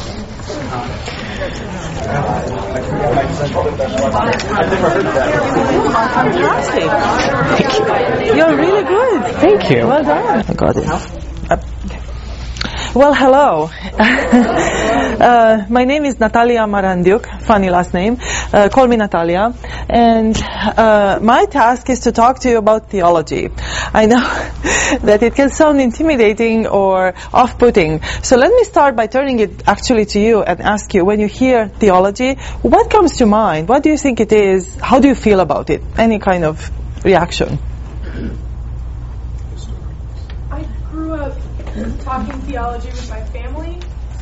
Thank you. You're really good. Thank you. Well done. I got it. Well, hello. My name is Natalia Marandiuk, funny last name. Call me Natalia. And my task is to talk to you about theology. I know that it can sound intimidating or off-putting. So let me start by turning it actually to you and ask you, when you hear theology, what comes to mind? What do you think it is? How do you feel about it? Any kind of reaction? I grew up talking theology with my family,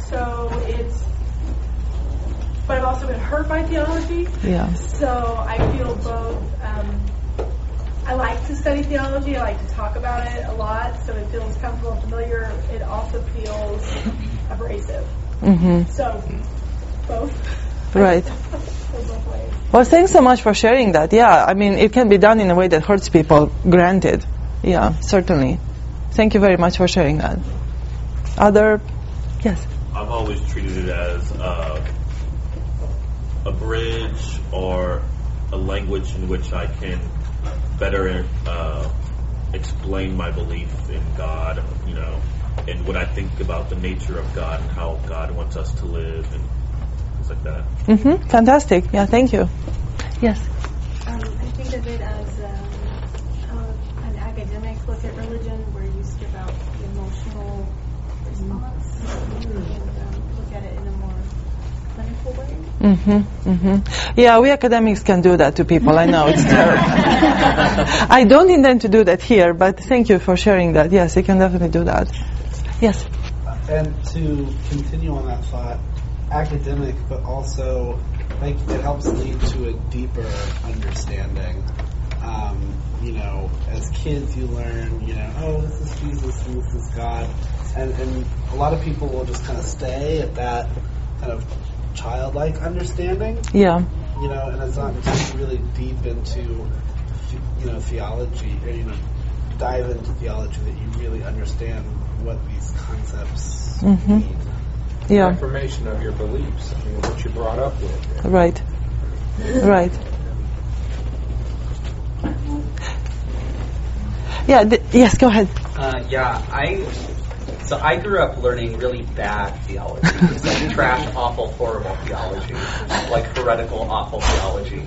but I've also been hurt by theology. Yeah. So I feel both. I like to study theology. I like to talk about it a lot, so it feels comfortable and familiar. It also feels abrasive. Mm-hmm. So both. Right. Both ways. Well, thanks so much for sharing that. Yeah, I mean, it can be done in a way that hurts people, granted. Yeah, certainly. Thank you very much for sharing that. Yes? I've always treated it as a bridge or a language in which I can better explain my belief in God, and what I think about the nature of God and how God wants us to live and things like that. Mm-hmm. Fantastic. Yeah, thank you. Yes? I think of it as an academic look at religion where you strip out the emotional response and look at it in a more clinical way. Mm-hmm, mm-hmm. Yeah, we academics can do that to people. I know, it's terrible. I don't intend to do that here, but thank you for sharing that. Yes, you can definitely do that. Yes? And to continue on that thought, academic, but also it helps lead to a deeper understanding. As kids you learn, this is Jesus and this is God. and a lot of people will just kind of stay at that kind of childlike understanding. Yeah. And it's not really deep into, theology, or, dive into theology that you really understand what these concepts mean. Yeah. Affirmation of your beliefs, what you're brought up with. Right. Yeah. Yes. Go ahead. I grew up learning really bad theology. It's like trash, awful, horrible theology, like heretical, awful theology.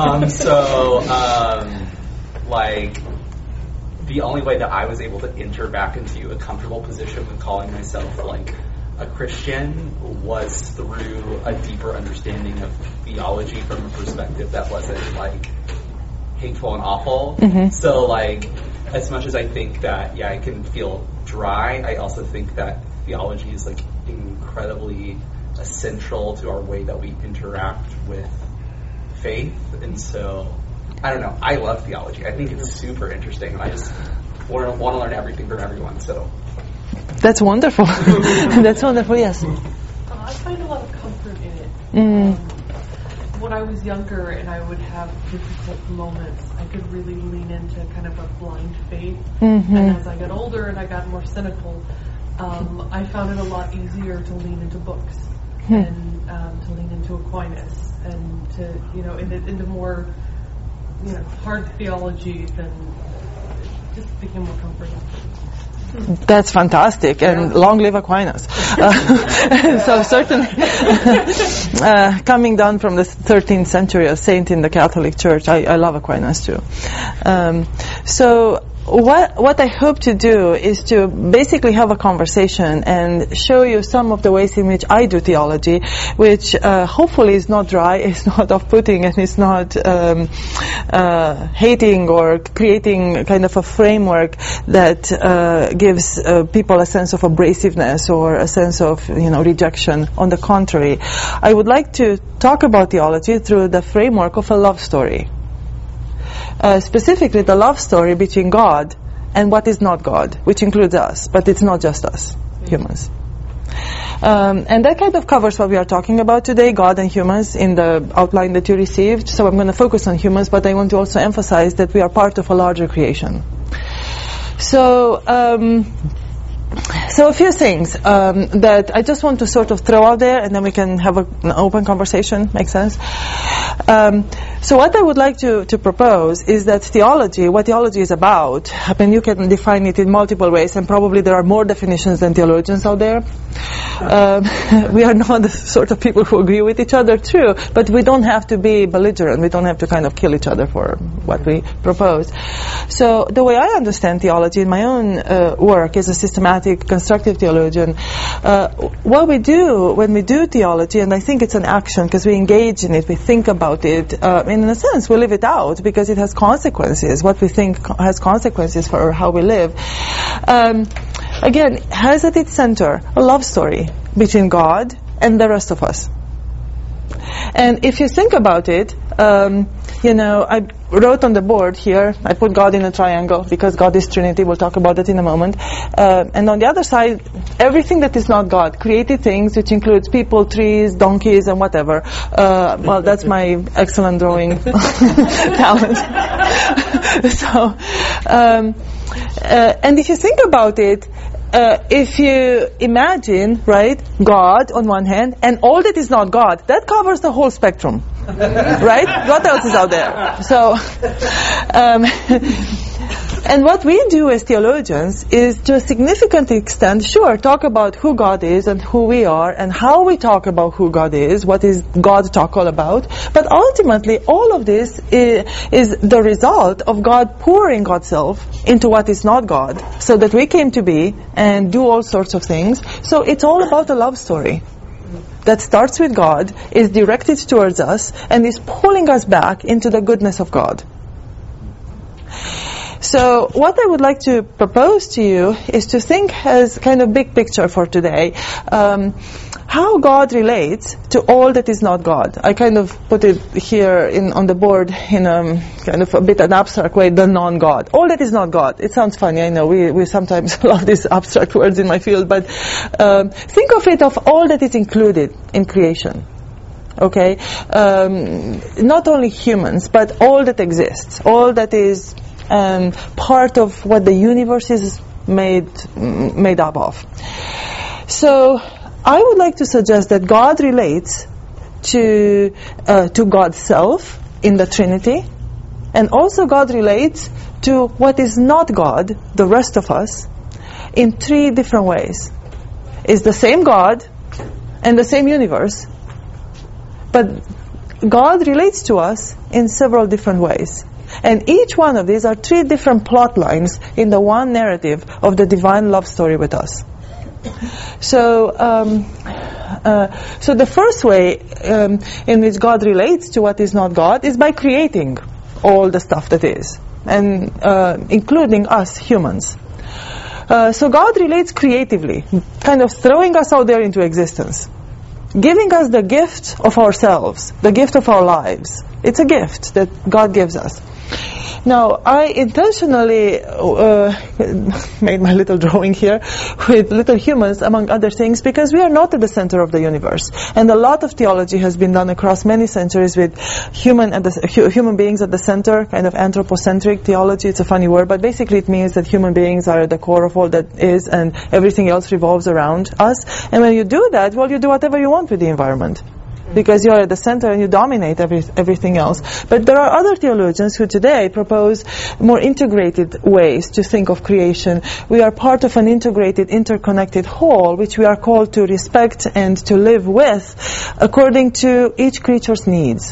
The only way that I was able to enter back into a comfortable position with calling myself like a Christian was through a deeper understanding of theology from a perspective that wasn't like hateful and awful. So like, as much as I think that I can feel dry, I also think that theology is like incredibly essential to our way that we interact with faith. And so I don't know, I love theology. I think it's super interesting, and I just want to learn everything from everyone. So that's wonderful. That's wonderful. Yes. I find a lot of comfort in it. When I was younger and I would have difficult moments, I could really lean into kind of a blind faith. And as I got older and I got more cynical, I found it a lot easier to lean into books and to lean into Aquinas and to, into more, hard theology than just became more comfortable. That's fantastic, and long live Aquinas. So certainly, coming down from the 13th century, a saint in the Catholic Church, I love Aquinas too. So what I hope to do is to basically have a conversation and show you some of the ways in which I do theology, which hopefully is not dry, it's not off-putting, and it's not hating or creating kind of a framework that gives people a sense of abrasiveness or a sense of rejection. On the contrary, I would like to talk about theology through the framework of a love story. Specifically the love story between God and what is not God, which includes us, but it's not just us, humans. And that kind of covers what we are talking about today, God and humans, in the outline that you received. So I'm going to focus on humans, but I want to also emphasize that we are part of a larger creation. So a few things that I just want to sort of throw out there, and then we can have an open conversation. Make sense? So what I would like to propose is that what theology is about, you can define it in multiple ways, and probably there are more definitions than theologians out there. We are not the sort of people who agree with each other, true, but we don't have to be belligerent. We don't have to kind of kill each other for what we propose. So the way I understand theology in my own work as a systematic, constructive theologian, what we do when we do theology, and I think it's an action because we engage in it, we think about it, in a sense we live it out because it has consequences. What we think has consequences for how we live. Again, has at its center a love story between God and the rest of us. And if you think about it, I wrote on the board here, I put God in a triangle because God is Trinity. We'll talk about that in a moment. And on the other side, everything that is not God, created things, which includes people, trees, donkeys, and whatever. Well, that's my excellent drawing talent. So, and if you think about it, if you imagine, right, God on one hand, and all that is not God, that covers the whole spectrum, right? What else is out there? So, and what we do as theologians is, to a significant extent, talk about who God is and who we are and how we talk about who God is, what is God talk all about. But ultimately, all of this is the result of God pouring God's self into what is not God, so that we came to be and do all sorts of things. So it's all about a love story that starts with God, is directed towards us, and is pulling us back into the goodness of God. So what I would like to propose to you is to think as kind of big picture for today, how God relates to all that is not God. I kind of put it here on the board in kind of a bit an abstract way, the non-God. All that is not God. It sounds funny, I know. We sometimes love these abstract words in my field, but think of it of all that is included in creation. Okay? Not only humans, but all that exists. All that is part of what the universe is made up of. So I would like to suggest that God relates to God's self in the Trinity, and also God relates to what is not God, the rest of us, in 3 different ways. It's the same God and the same universe, but God relates to us in several different ways. And each one of these are 3 different plot lines in the one narrative of the divine love story with us. So the first way in which God relates to what is not God is by creating all the stuff that is, and including us humans. So God relates creatively, kind of throwing us out there into existence, giving us the gift of ourselves, the gift of our lives. It's a gift that God gives us. Now, I intentionally made my little drawing here with little humans, among other things, because we are not at the center of the universe. And a lot of theology has been done across many centuries with human beings at the center, kind of anthropocentric theology. It's a funny word, but basically it means that human beings are at the core of all that is, and everything else revolves around us. And when you do that, well, you do whatever you want with the environment, because you are at the center and you dominate everything else. But there are other theologians who today propose more integrated ways to think of creation. We are part of an integrated, interconnected whole, which we are called to respect and to live with according to each creature's needs.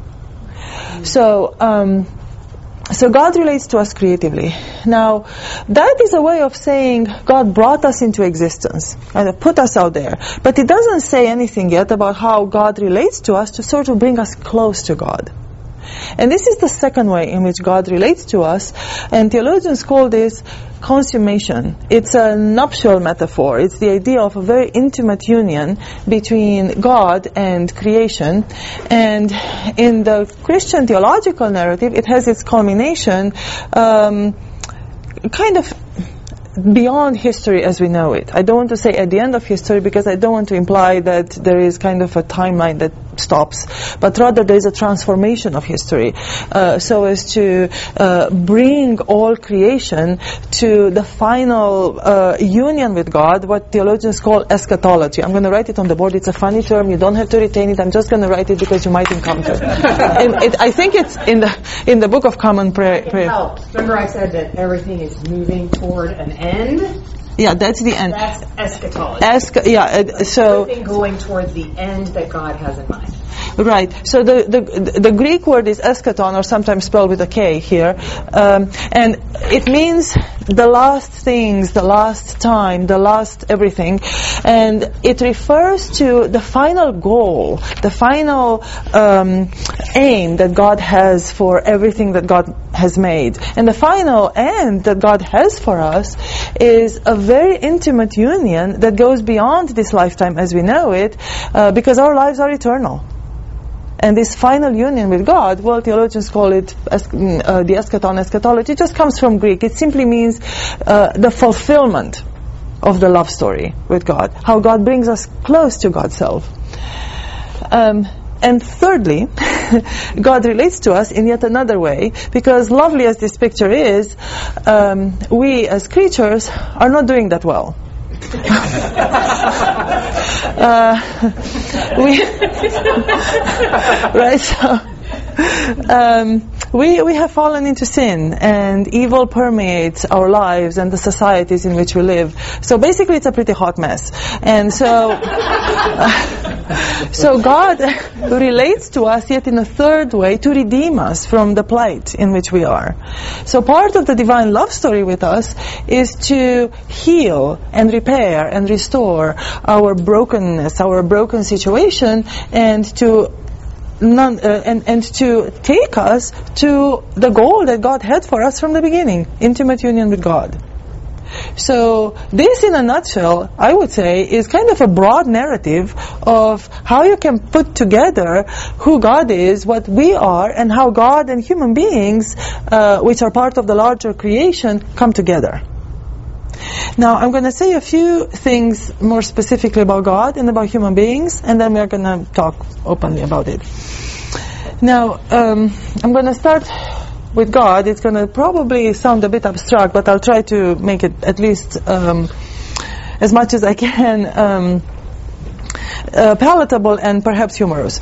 So God relates to us creatively. Now, that is a way of saying God brought us into existence and put us out there. But it doesn't say anything yet about how God relates to us to sort of bring us close to God. And this is the second way in which God relates to us, and theologians call this consummation. It's a nuptial metaphor. It's the idea of a very intimate union between God and creation. And in the Christian theological narrative, it has its culmination kind of beyond history as we know it. I don't want to say at the end of history, because I don't want to imply that there is kind of a timeline that stops, but rather there is a transformation of history, so as to bring all creation to the final union with God, what theologians call eschatology. I'm going to write it on the board. It's a funny term. You don't have to retain it. I'm just going to write it because you might encounter it. I think it's in the Book of Common Prayer. It helps. Remember I said that everything is moving toward an end? Yeah, that's the end. That's eschatology. So everything going toward the end that God has in mind. Right. So the Greek word is eschaton, or sometimes spelled with a K here, and it means the last things, the last time, the last everything, and it refers to the final goal, the final aim that God has for everything that God has made. And the final end that God has for us is a very intimate union that goes beyond this lifetime as we know it, because our lives are eternal. And this final union with God, well, theologians call it the eschaton. Eschatology just comes from Greek. It simply means the fulfillment of the love story with God, how God brings us close to God's self. And thirdly, God relates to us in yet another way, because lovely as this picture is, we as creatures are not doing that well. Right, so we have fallen into sin, and evil permeates our lives and the societies in which we live. So basically it's a pretty hot mess. And so so God relates to us yet in a third way to redeem us from the plight in which we are. So part of the divine love story with us is to heal and repair and restore our brokenness, our broken situation, and to and to take us to the goal that God had for us from the beginning, intimate union with God. So this, in a nutshell, I would say, is kind of a broad narrative of how you can put together who God is, what we are, and how God and human beings, which are part of the larger creation, come together. Now, I'm going to say a few things more specifically about God and about human beings, and then we're going to talk openly about it. Now, I'm going to start with God. It's going to probably sound a bit abstract, but I'll try to make it at least as much as I can palatable and perhaps humorous.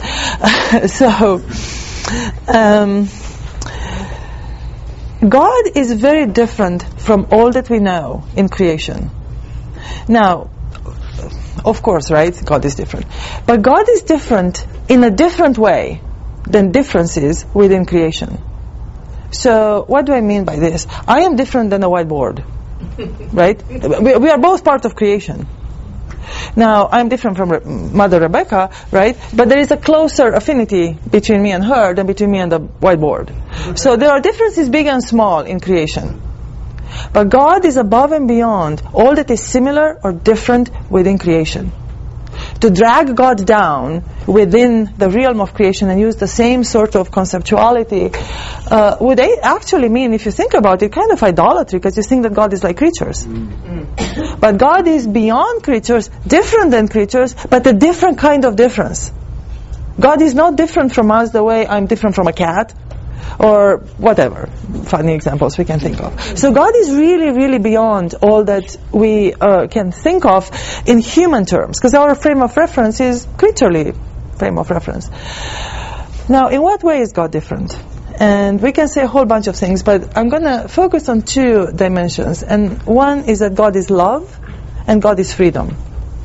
God is very different from all that we know in creation. Now, of course, right? God is different. But God is different in a different way than differences within creation. So, what do I mean by this? I am different than a whiteboard, right? We are both part of creation. Now, I'm different from Mother Rebecca, right? But there is a closer affinity between me and her than between me and the whiteboard. So there are differences big and small in creation. But God is above and beyond all that is similar or different within creation. To drag God down within the realm of creation and use the same sort of conceptuality would actually mean, if you think about it, kind of idolatry, because you think that God is like creatures. But God is beyond creatures, different than creatures, but a different kind of difference. God is not different from us the way I'm different from a cat, or whatever funny examples we can think of. So God is really, really beyond all that we can think of in human terms, because our frame of reference is creaturely frame of reference. Now, in what way is God different? And we can say a whole bunch of things, but I'm going to focus on two dimensions. And one is that God is love and God is freedom.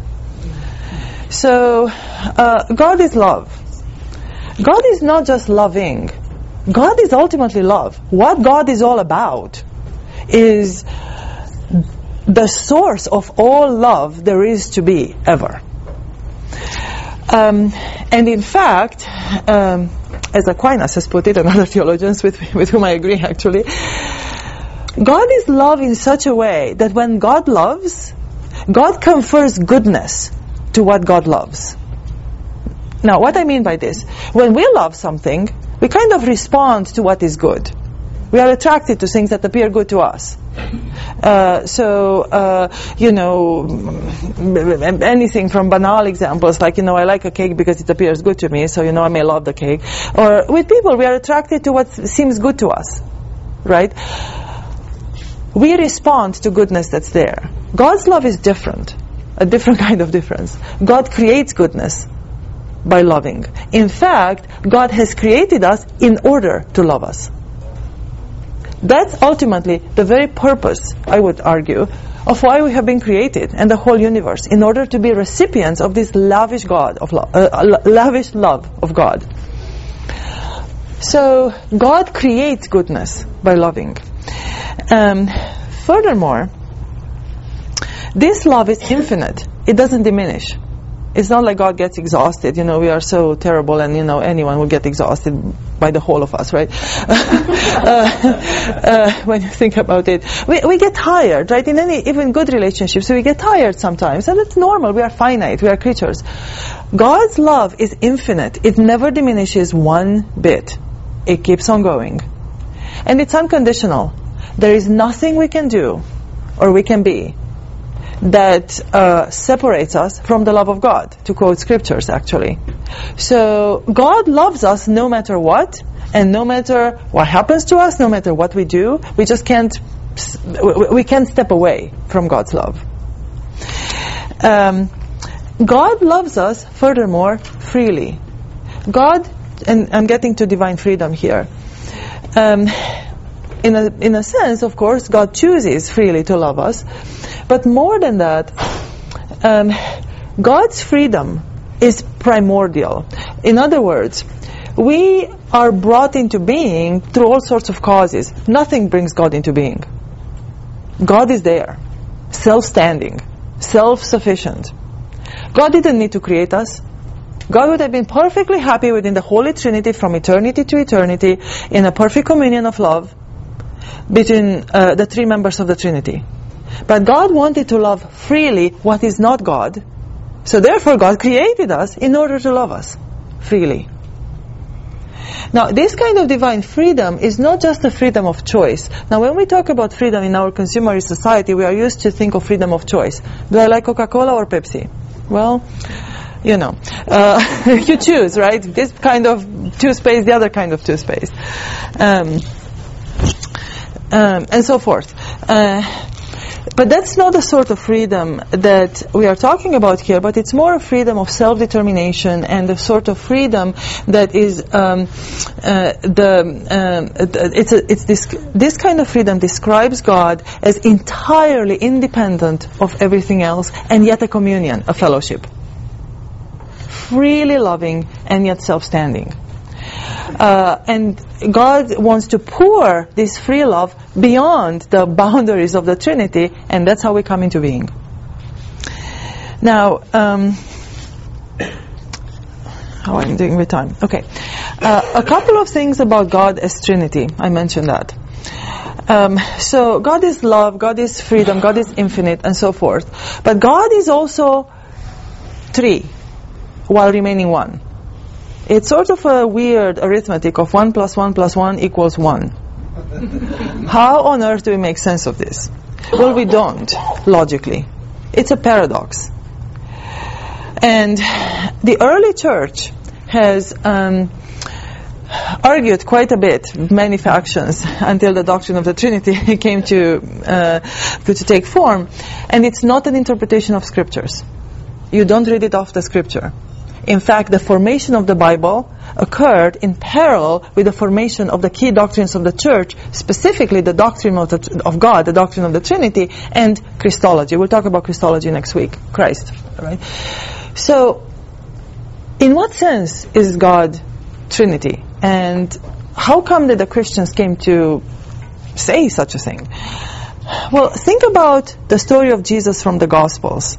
So, God is love. God is not just loving. God is ultimately love. What God is all about is the source of all love there is to be, ever. And in fact, as Aquinas has put it, and other theologians with whom I agree actually, God is love in such a way that when God loves, God confers goodness to what God loves. Now, what I mean by this, when we love something, we kind of respond to what is good. We are attracted to things that appear good to us. Anything from banal examples like, I like a cake because it appears good to me, so, I may love the cake. Or with people, we are attracted to what seems good to us, right? We respond to goodness that's there. God's love is different, a different kind of difference. God creates goodness by loving. In fact, God has created us in order to love us. That's ultimately the very purpose, I would argue, of why we have been created and the whole universe, in order to be recipients of this lavish lavish love of God. So God creates goodness by loving. Furthermore, this love is infinite. It doesn't diminish. It's not like God gets exhausted. We are so terrible, and anyone will get exhausted by the whole of us, right? When you think about it, we get tired, right? In even good relationships, we get tired sometimes, and it's normal. We are finite. We are creatures. God's love is infinite. It never diminishes one bit. It keeps on going, and it's unconditional. There is nothing we can do or we can be that separates us from the love of God, to quote scriptures actually. So God loves us no matter what, and no matter what happens to us, no matter what we do, we just can't step away from God's love. God loves us furthermore freely. God, and I'm getting to divine freedom here. In a sense, of course, God chooses freely to love us. But more than that, God's freedom is primordial. In other words, we are brought into being through all sorts of causes. Nothing brings God into being. God is there, self-standing, self-sufficient. God didn't need to create us. God would have been perfectly happy within the Holy Trinity from eternity to eternity in a perfect communion of love between the three members of the Trinity. But God wanted to love freely what is not God. So therefore God created us in order to love us freely. Now, this kind of divine freedom is not just a freedom of choice. Now, when we talk about freedom in our consumerist society, we are used to think of freedom of choice. Do I like Coca-Cola or Pepsi? Well, you know, you choose, right? This kind of toothpaste, the other kind of toothpaste. And so forth. But that's not the sort of freedom that we are talking about here, but it's more a freedom of self-determination and the sort of freedom that is this kind of freedom describes God as entirely independent of everything else and yet a communion, a fellowship. Freely loving and yet self-standing. And God wants to pour this free love beyond the boundaries of the Trinity, and that's how we come into being. Now, how I'm doing with time? Okay. A couple of things about God as Trinity. I mentioned that. So God is love, God is freedom, God is infinite, and so forth. But God is also three, while remaining one. It's sort of a weird arithmetic of 1 + 1 + 1 = 1. How on earth do we make sense of this? Well, we don't, logically. It's a paradox. And the early church has argued quite a bit, many factions, until the doctrine of the Trinity came to take form. And it's not an interpretation of scriptures. You don't read it off the scripture. In fact, the formation of the Bible occurred in parallel with the formation of the key doctrines of the church, specifically the doctrine of God, the doctrine of the Trinity, and Christology. We'll talk about Christology next week. Christ. Right? So, in what sense is God Trinity? And how come that the Christians came to say such a thing? Well, think about the story of Jesus from the Gospels.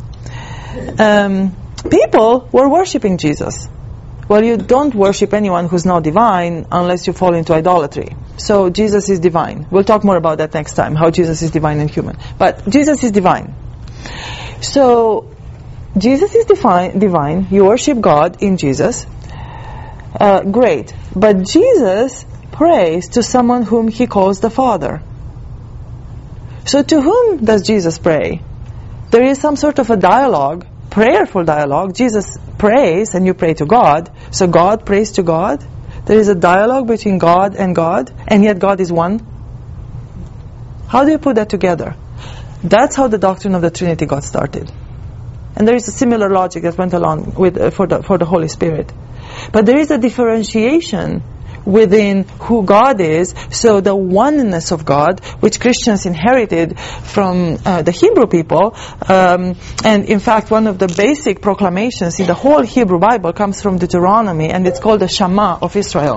People were worshipping Jesus. Well, you don't worship anyone who's not divine unless you fall into idolatry. So Jesus is divine. We'll talk more about that next time, how Jesus is divine and human. But Jesus is divine. So Jesus is divine. You worship God in Jesus. Great. But Jesus prays to someone whom he calls the Father. So to whom does Jesus pray? There is some sort of a dialogue, prayerful dialogue. Jesus prays and you pray to God. So God prays to God. There is a dialogue between God, and yet God is one. How do you put that together? That's how the doctrine of the Trinity got started. And there is a similar logic that went along with for the Holy Spirit. But there is a differentiation within who God is. So the oneness of God, which Christians inherited from the Hebrew people, and in fact one of the basic proclamations in the whole Hebrew Bible comes from Deuteronomy, and it's called the Shema of Israel.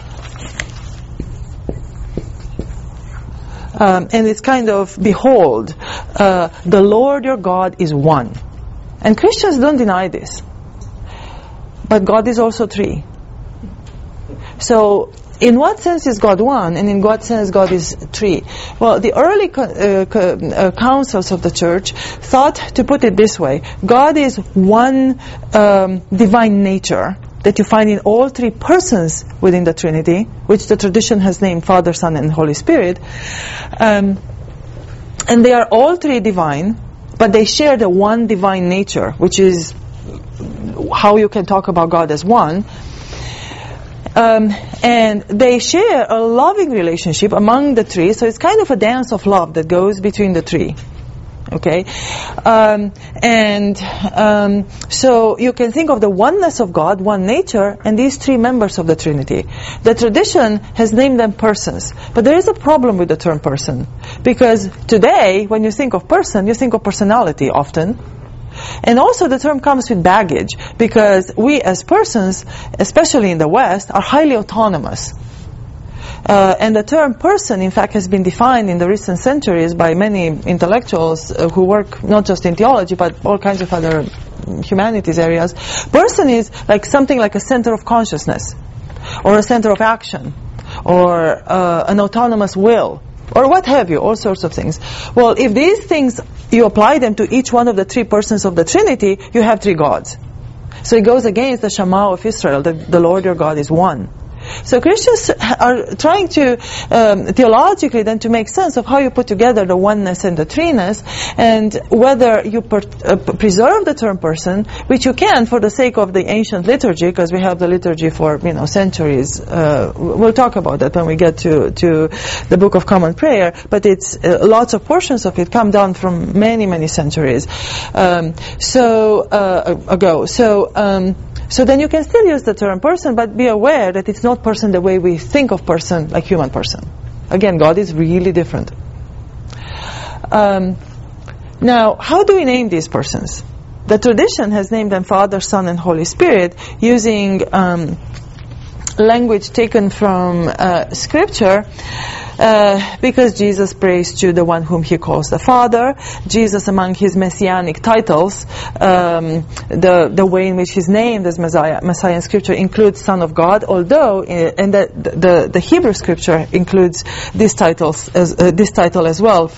And it's kind of, behold, the Lord your God is one. And Christians don't deny this. But God is also three. So, in what sense is God one, and in what sense God is three? Well, the early councils of the church thought to put it this way. God is one divine nature that you find in all three persons within the Trinity, which the tradition has named Father, Son, and Holy Spirit. And they are all three divine, but they share the one divine nature, which is how you can talk about God as one. And they share a loving relationship among the three, so it's kind of a dance of love that goes between the three. Okay? So you can think of the oneness of God, one nature, and these three members of the Trinity. The tradition has named them persons. But there is a problem with the term person. Because today, when you think of person, you think of personality often. And also the term comes with baggage, because we as persons, especially in the West, are highly autonomous. And the term person, in fact, has been defined in the recent centuries by many intellectuals who work not just in theology, but all kinds of other humanities areas. Person is like something like a center of consciousness, or a center of action, or an autonomous will, or what have you, all sorts of things. Well, if these things, you apply them to each one of the three persons of the Trinity, you have three gods. So it goes against the Shema of Israel, that the Lord your God is one. So Christians are trying to theologically then to make sense of how you put together the oneness and the threeness, and whether you preserve the term person, which you can for the sake of the ancient liturgy, because we have the liturgy for centuries. We'll talk about that when we get to the Book of Common Prayer, but it's lots of portions of it come down from many centuries ago. So then you can still use the term person, but be aware that it's not person the way we think of person, like human person. Again, God is really different. Now, how do we name these persons? The tradition has named them Father, Son, and Holy Spirit using language taken from Scripture. Because Jesus prays to the one whom he calls the Father. Jesus, among his messianic titles, the way in which he's named as Messiah in Scripture includes Son of God, although the Hebrew Scripture includes this title as well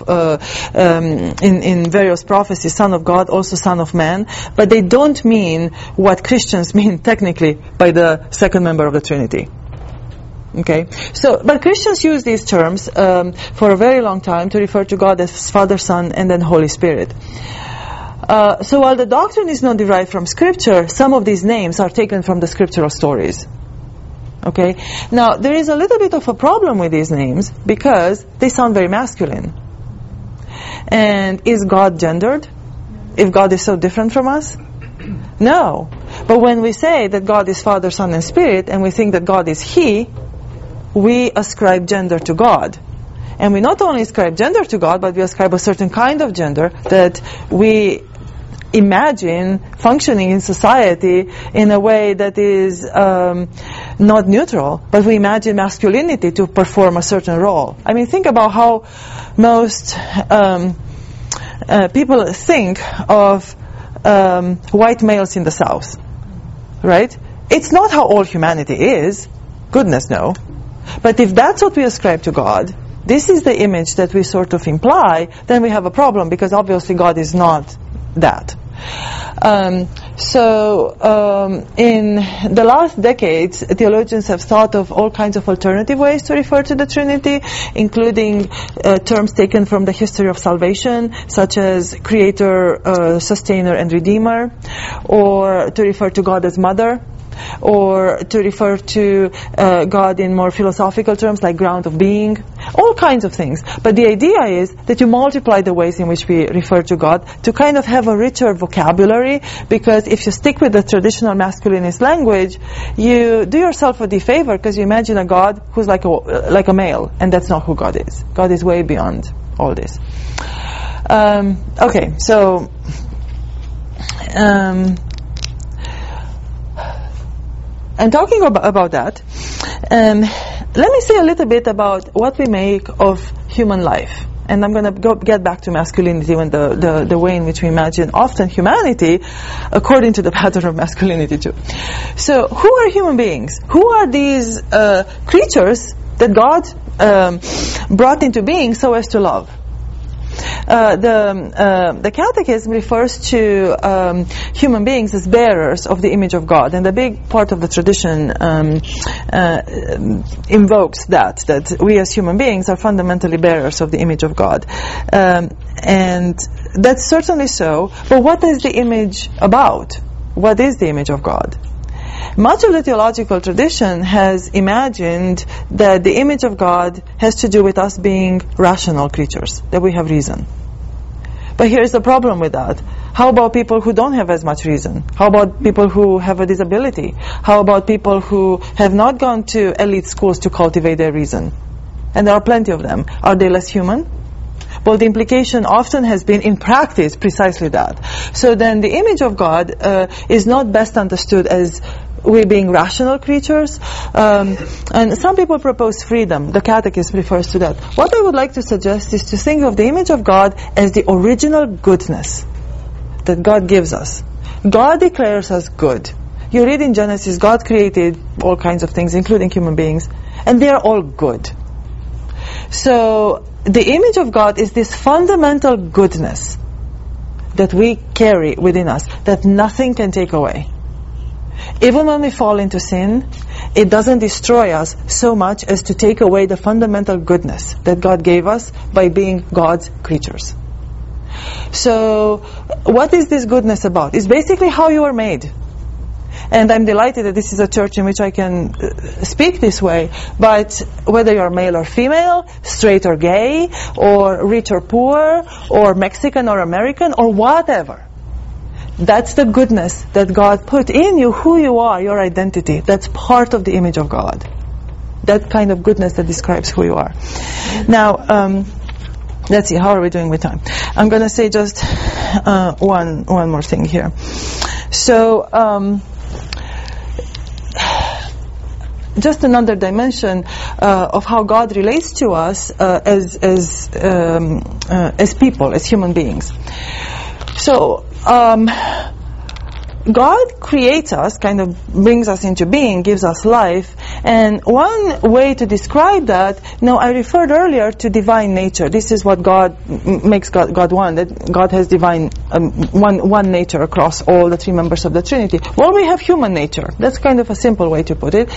in various prophecies, Son of God, also Son of Man, but they don't mean what Christians mean technically by the second member of the Trinity. Okay, but Christians use these terms for a very long time to refer to God as Father, Son, and then Holy Spirit. So while the doctrine is not derived from Scripture, some of these names are taken from the scriptural stories. Okay, now there is a little bit of a problem with these names because they sound very masculine. And is God gendered? If God is so different from us? No. But when we say that God is Father, Son, and Spirit, and we think that God is He, we ascribe gender to God. And we not only ascribe gender to God, but we ascribe a certain kind of gender that we imagine functioning in society in a way that is not neutral, but we imagine masculinity to perform a certain role. I mean, think about how most people think of white males in the South, right? It's not how all humanity is. Goodness, no. But if that's what we ascribe to God, this is the image that we sort of imply, then we have a problem, because obviously God is not that. In the last decades, theologians have thought of all kinds of alternative ways to refer to the Trinity, including terms taken from the history of salvation, such as Creator, Sustainer, and Redeemer, or to refer to God as Mother, or to refer to God in more philosophical terms like ground of being, all kinds of things. But the idea is that you multiply the ways in which we refer to God to kind of have a richer vocabulary, because if you stick with the traditional masculinist language, you do yourself a defavor, because you imagine a God who's like a male, and that's not who God is. God is way beyond all this. Okay, so and talking about that, let me say a little bit about what we make of human life. And I'm going to get back to masculinity and the way in which we imagine often humanity according to the pattern of masculinity too. So who are human beings? Who are these creatures that God brought into being so as to love? The Catechism refers to human beings as bearers of the image of God, and a big part of the tradition invokes that we as human beings are fundamentally bearers of the image of God, and that's certainly so. But what is the image about? What is the image of God? Much of the theological tradition has imagined that the image of God has to do with us being rational creatures, that we have reason. But here's the problem with that. How about people who don't have as much reason? How about people who have a disability? How about people who have not gone to elite schools to cultivate their reason? And there are plenty of them. Are they less human? Well, the implication often has been in practice precisely that. So then the image of God is not best understood as we being rational creatures. And some people propose freedom. The Catechism refers to that. What I would like to suggest is to think of the image of God as the original goodness that God gives us. God declares us good. You read in Genesis, God created all kinds of things, including human beings, and they are all good. So the image of God is this fundamental goodness that we carry within us, that nothing can take away. Even when we fall into sin, it doesn't destroy us so much as to take away the fundamental goodness that God gave us by being God's creatures. So what is this goodness about? It's basically how you are made. And I'm delighted that this is a church in which I can speak this way. But whether you're male or female, straight or gay, or rich or poor, or Mexican or American, or whatever, that's the goodness that God put in you, who you are, your identity. That's part of the image of God. That kind of goodness that describes who you are. Now, let's see, how are we doing with time? I'm going to say just one more thing here. So, just another dimension of how God relates to us as people, as human beings. So, God creates us, kind of brings us into being, gives us life, and one way to describe that, I referred earlier to divine nature. This is what makes God one, that God has divine, one nature across all the three members of the Trinity. Well, we have human nature. That's kind of a simple way to put it.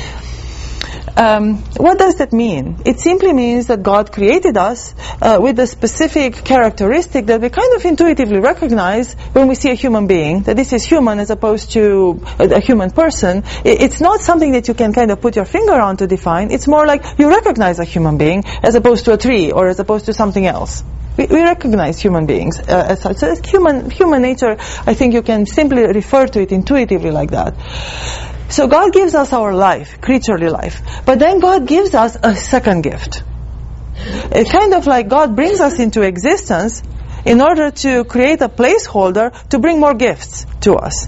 What does that mean? It simply means that God created us with a specific characteristic that we kind of intuitively recognize when we see a human being, that this is human as opposed to a human person. It's not something that you can kind of put your finger on to define. It's more like you recognize a human being as opposed to a tree or as opposed to something else. We recognize human beings as such. So human nature, I think you can simply refer to it intuitively like that. So God gives us our life, creaturely life. But then God gives us a second gift. It's kind of like God brings us into existence in order to create a placeholder to bring more gifts to us.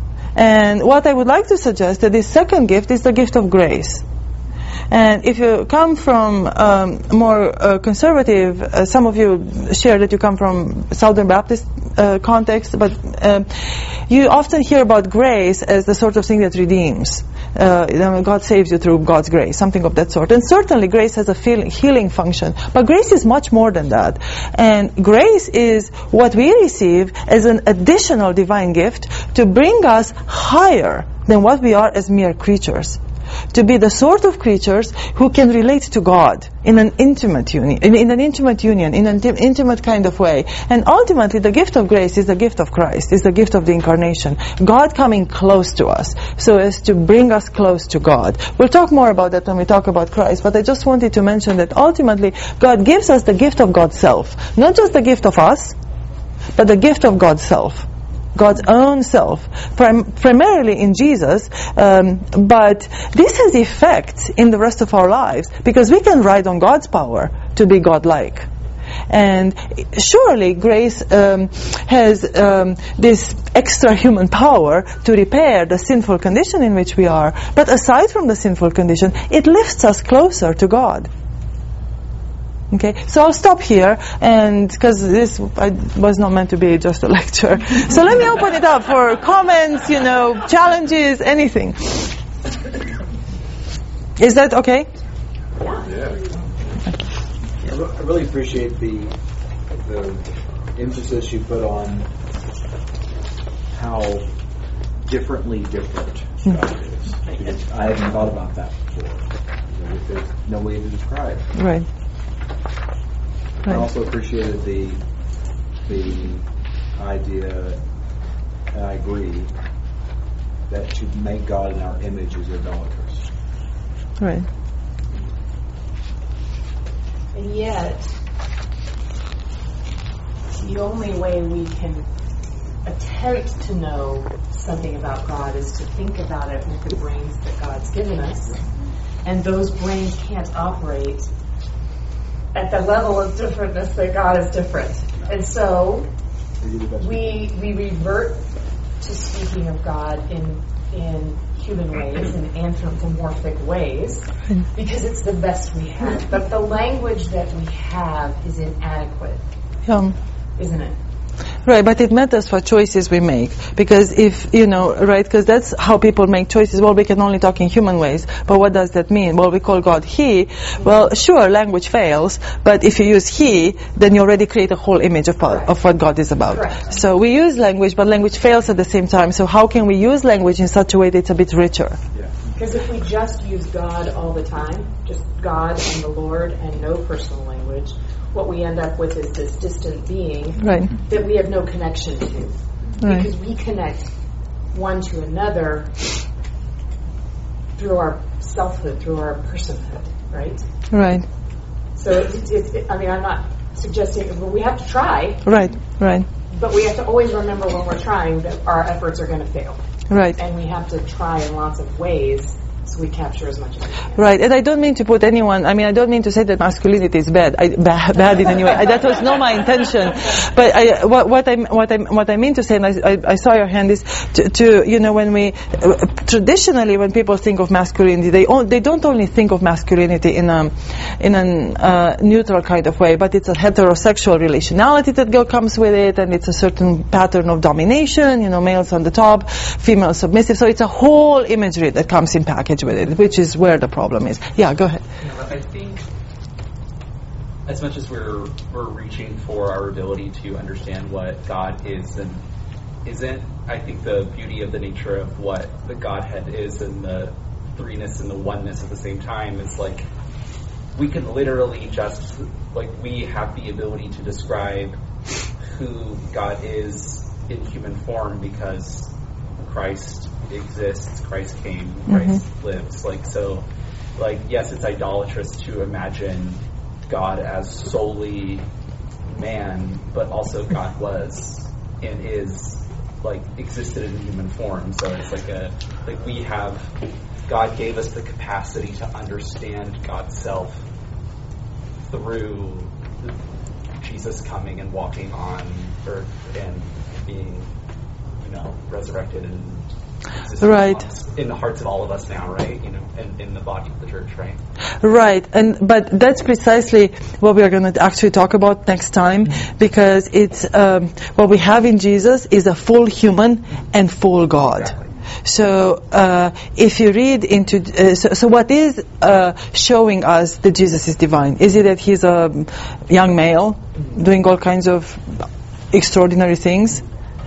And what I would like to suggest that this second gift is the gift of grace. And if you come from more conservative, some of you share that you come from Southern Baptist context, but you often hear about grace as the sort of thing that redeems. God saves you through God's grace, something of that sort. And certainly grace has a healing function. But grace is much more than that. And grace is what we receive as an additional divine gift to bring us higher than what we are as mere creatures. To be the sort of creatures who can relate to God in an intimate union, in an intimate kind of way. And ultimately, the gift of grace is the gift of Christ, is the gift of the incarnation. God coming close to us, so as to bring us close to God. We'll talk more about that when we talk about Christ, but I just wanted to mention that ultimately, God gives us the gift of God's self. Not just the gift of us, but the gift of God's self. God's own self, primarily in Jesus, but this has effects in the rest of our lives because we can ride on God's power to be God-like. And surely grace has this extra human power to repair the sinful condition in which we are, but aside from the sinful condition, it lifts us closer to God. Okay, so I'll stop here, and because this was not meant to be just a lecture. So let me open it up for comments, challenges, anything. Is that okay? Yeah. I really appreciate the emphasis you put on how differently different God is. Because I hadn't thought about that before. There's no way to describe it. Right. I also appreciated the idea, and I agree, that to make God in our image is idolatrous. Right. And yet, the only way we can attempt to know something about God is to think about it with the brains that God's given us. And those brains can't operate at the level of differentness that God is different. And so we revert to speaking of God in human ways, in anthropomorphic ways, because it's the best we have. But the language that we have is inadequate, isn't it? Right, but it matters what choices we make. Because if, right, because that's how people make choices. Well, we can only talk in human ways. But what does that mean? Well, we call God He. Well, sure, language fails. But if you use He, then you already create a whole image of what God is about. Correct. So we use language, but language fails at the same time. So how can we use language in such a way that it's a bit richer? Because if we just use God all the time, just God and the Lord and no personal language, what we end up with is this distant being that we have no connection to. Right. Because we connect one to another through our selfhood, through our personhood, right? Right. So I'm not suggesting, we have to try. Right. But we have to always remember when we're trying that our efforts are going to fail. Right. And we have to try in lots of ways so we capture as much as we can. Right. And I don't mean to put anyone, I don't mean to say that masculinity is bad in any way. That was not my intention. But what I mean to say, and I saw your hand, is to when we, traditionally when people think of masculinity, they don't only think of masculinity in a neutral kind of way, but it's a heterosexual relationality that comes with it, and it's a certain pattern of domination, males on the top, females submissive. So it's a whole imagery that comes in package with it, which is where the problem is. Yeah, go ahead. I think as much as we're reaching for our ability to understand what God is and isn't, I think the beauty of the nature of what the Godhead is and the threeness and the oneness at the same time is we can literally just we have the ability to describe who God is in human form because Christ exists, Christ came, Christ lives. Yes, it's idolatrous to imagine God as solely man, but also God was and is existed in human form. So it's we have, God gave us the capacity to understand God's self through Jesus coming and walking on earth and being resurrected and in the hearts of all of us now, right? In the body of the church, right? Right, but that's precisely what we are going to actually talk about next time, because it's what we have in Jesus is a full human and full God. Exactly. So if you read into so what is showing us that Jesus is divine? Is it that he's a young male doing all kinds of extraordinary things?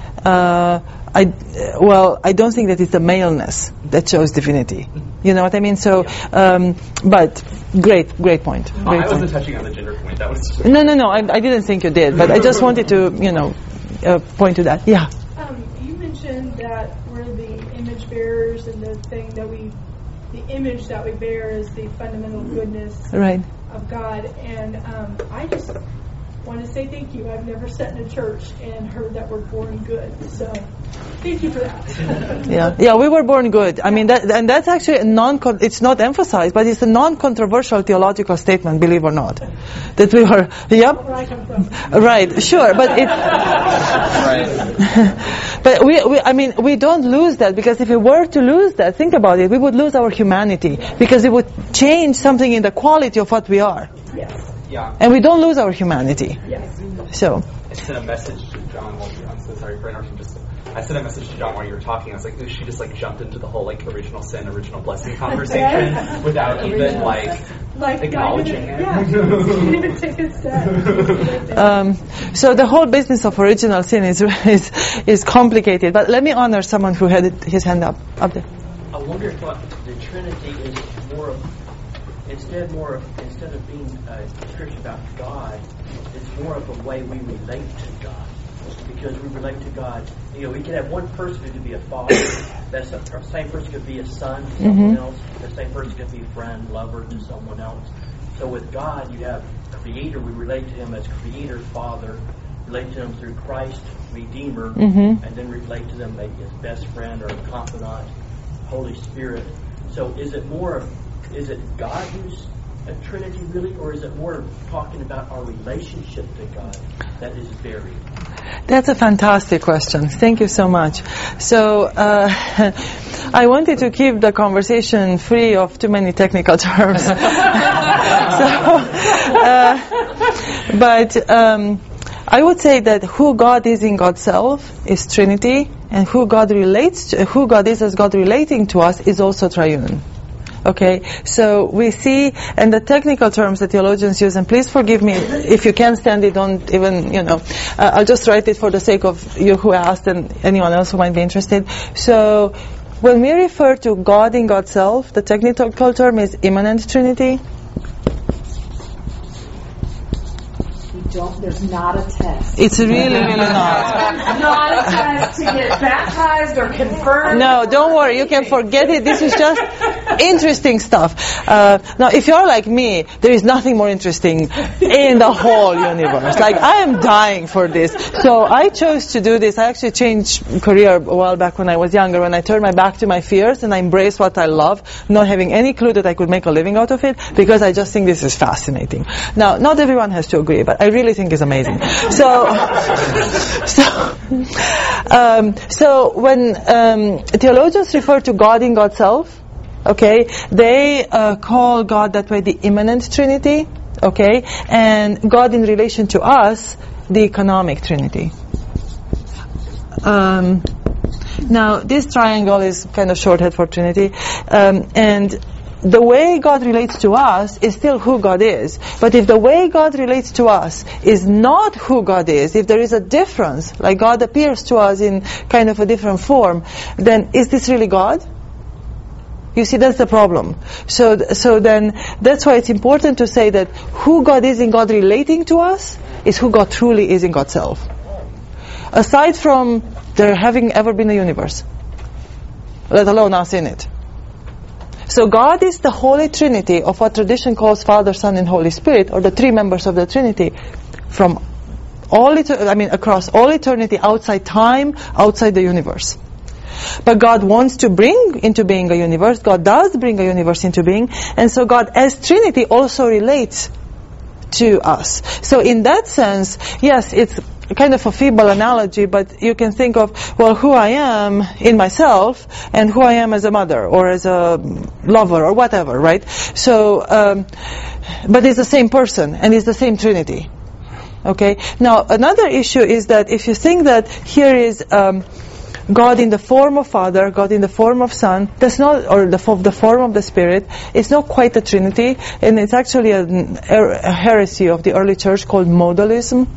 I don't think that it's the maleness that shows divinity. You know what I mean? So, but great point. I wasn't touching on the gender point. That was no. I didn't think you did, but I just wanted to, point to that. Yeah. You mentioned that we're the image bearers, and the image that we bear is the fundamental goodness of God. And I just want to say thank you. I've never sat in a church and heard that we're born good. So thank you for that. Yeah, we were born good. I mean, that's actually it's not emphasized, but it's a non-controversial theological statement, believe it or not. That we were, where I come from. Right, sure, but it, but we don't lose that, because if we were to lose that, think about it, we would lose our humanity, because it would change something in the quality of what we are. Yes. Yeah. And we don't lose our humanity. Yes. So. I sent a message to John I'm so sorry for interrupting. I sent a message to John while you were talking. I was like, she just jumped into the whole original sin, original blessing conversation without even acknowledging it. Yeah. Didn't even take a step. So the whole business of original sin is complicated. But let me honor someone who had his hand up there. I wonder if the Trinity is more of, instead of being a scripture about God, it's more of a way we relate to God. Because we relate to God, we can have one person who could be a father. That's the same person could be a son to someone else. The same person could be friend, lover to someone else. So with God, you have Creator. We relate to Him as Creator, Father. Relate to Him through Christ, Redeemer, and then relate to them maybe as best friend or confidant, Holy Spirit. So is it God who's a Trinity really, or is it more talking about our relationship to God that is buried? That's a fantastic question. Thank you so much. So I wanted to keep the conversation free of too many technical terms. I would say that who God is in God's self is Trinity, and who God is as God relating to us is also triune. Okay, so we see, and the technical terms that theologians use, and please forgive me if you can't stand it, don't even, I'll just write it for the sake of you who asked and anyone else who might be interested. So, when we refer to God in God's self, the technical term is immanent Trinity. There's not a test. It's really not. Not a test to get baptized or confirmed. No, don't worry. You can forget it. This is just interesting stuff. Now, if you're like me, there is nothing more interesting in the whole universe. Like, I am dying for this. So I chose to do this. I actually changed career a while back when I was younger, when I turned my back to my fears and I embraced what I love, not having any clue that I could make a living out of it, because I just think this is fascinating. Now, not everyone has to agree, but I really think it's amazing. So when theologians refer to God in God's self, okay, they call God that way the immanent Trinity, okay, and God in relation to us, the economic Trinity. Now, this triangle is kind of shorthand for Trinity, and the way God relates to us is still who God is. But if the way God relates to us is not who God is, if there is a difference, like God appears to us in kind of a different form, then is this really God? You see, that's the problem. So then, that's why it's important to say that who God is in God relating to us is who God truly is in God's self. Aside from there having ever been a universe, let alone us in it. So God is the Holy Trinity of what tradition calls Father, Son, and Holy Spirit, or the three members of the Trinity, from across all eternity, outside time, outside the universe. But God wants to bring into being a universe. God does bring a universe into being, and so God as Trinity also relates to us. So in that sense, yes, it's kind of a feeble analogy, but you can think of, well, who I am in myself and who I am as a mother or as a lover or whatever, right? So, but it's the same person and it's the same Trinity. Okay? Now, another issue is that if you think that here is God in the form of Father, God in the form of Son, that's not, or the form of the Spirit, it's not quite a Trinity, and it's actually a heresy of the early church called modalism.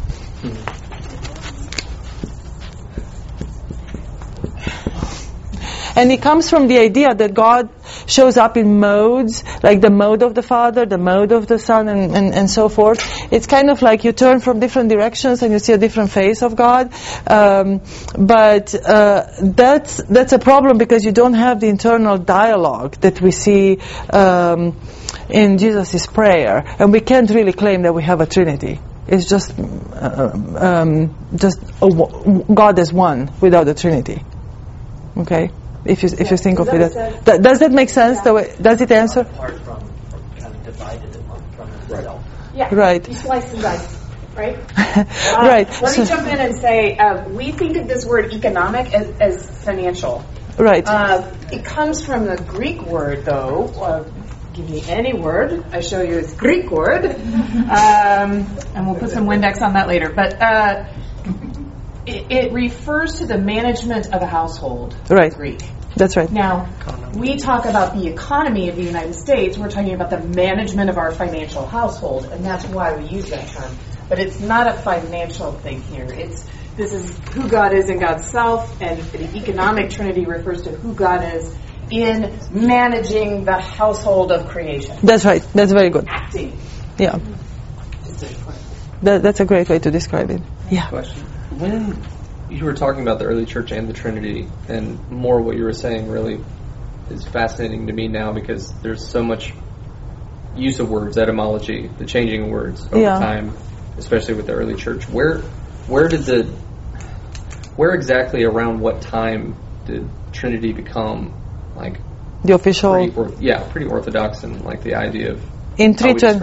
And it comes from the idea that God shows up in modes, like the mode of the Father, the mode of the Son, and so forth. It's kind of like you turn from different directions and you see a different face of God. But that's a problem because you don't have the internal dialogue that we see in Jesus' prayer. And we can't really claim that we have a Trinity. It's just God as one without the Trinity. Okay? If you think of it, does that make sense? Does it answer? Apart from kind of divided from itself. Yeah. Right. You slice and dice, right? Right. Let me jump in and say we think of this word economic as financial. Right. It comes from the Greek word, though. Give me any word. I show you it's Greek word, and we'll put some Windex on that later. But it refers to the management of a household. Right. Greek. That's right. Now, we talk about the economy of the United States. We're talking about the management of our financial household, and that's why we use that term. But it's not a financial thing here. This is who God is in God's self, and the economic Trinity refers to who God is in managing the household of creation. That's right. That's very good. Acting. Yeah. That's a great way to describe it. Yeah. Question. When you were talking about the early church and the Trinity, and more what you were saying really is fascinating to me now because there's so much use of words, etymology, the changing of words over time, especially with the early church. Where exactly around what time did Trinity become like the official? Pretty orthodox and like the idea of in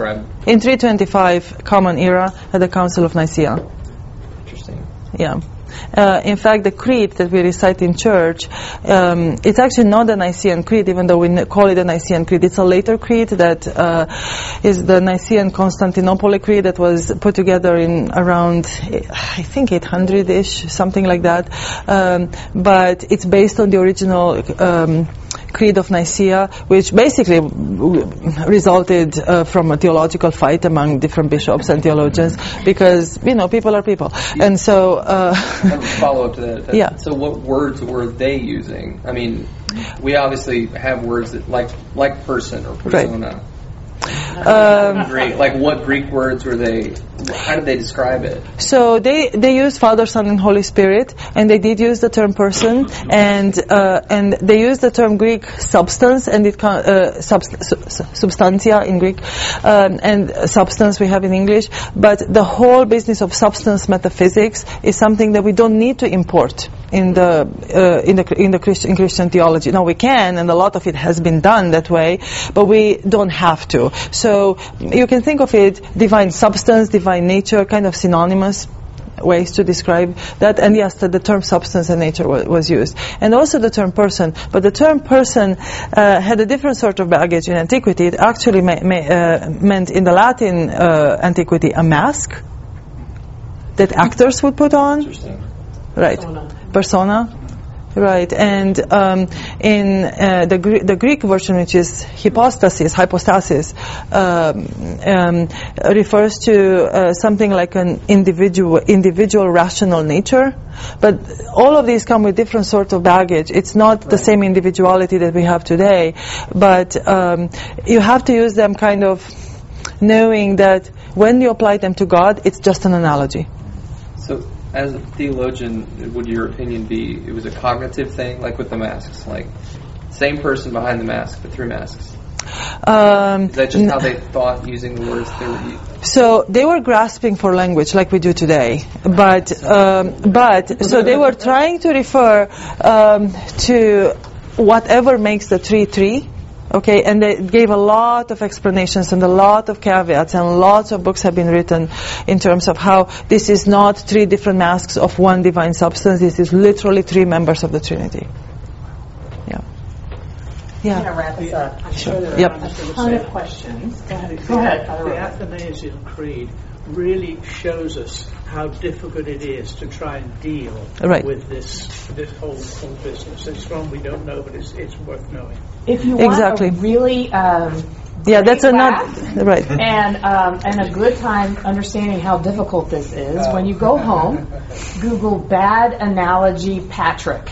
325 Common Era at the Council of Nicaea. Interesting. Yeah. In fact, the creed that we recite in church, it's actually not a Nicene Creed, even though we call it a Nicene Creed. It's a later creed that is the Nicene Constantinople Creed that was put together in around, I think, 800-ish, something like that. But it's based on the original Creed of Nicaea, which basically resulted from a theological fight among different bishops and theologians, because, people are people. And so... follow up to that. Yeah. So what words were they using? I mean, we obviously have words that like person or persona. Right. Greek. Like, what Greek words were they? How did they describe it? So they used Father, Son, and Holy Spirit, and they did use the term person, and they used the term Greek substance, and it substantia in Greek, and substance we have in English. But the whole business of substance metaphysics is something that we don't need to import in Christian theology. Now we can, and a lot of it has been done that way, but we don't have to. So you can think of it divine substance, divine nature, kind of synonymous ways to describe that. And yes, the term substance and nature was used, and also the term person. But the term person had a different sort of baggage in antiquity. It actually meant in the Latin antiquity a mask that actors would put on. Right. Persona. Right, and in the Greek version, which is hypostasis, refers to something like an individual rational nature. But all of these come with different sort of baggage. It's not the same individuality that we have today, but you have to use them kind of knowing that when you apply them to God, it's just an analogy. So, as a theologian, would your opinion be it was a cognitive thing, like with the masks? Like, same person behind the mask, but through masks? Is that just how they thought using the words they were using? So they were grasping for language like we do today. But so they were trying to refer to whatever makes the tree. Okay, and they gave a lot of explanations and a lot of caveats, and lots of books have been written in terms of how this is not three different masks of one divine substance. This is literally three members of the Trinity. Yeah. I'm going to wrap this up. I'm sure there are a ton of questions. Go ahead. The Athanasian Creed really shows us how difficult it is to try and deal with this whole business. It's one we don't know, but it's worth knowing. If you want a really that's another right and a good time understanding how difficult this is, when you go home, Google bad analogy Patrick.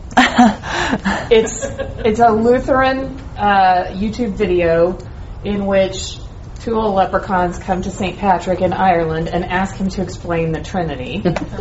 It's a Lutheran YouTube video in which two little leprechauns come to St. Patrick in Ireland and ask him to explain the Trinity.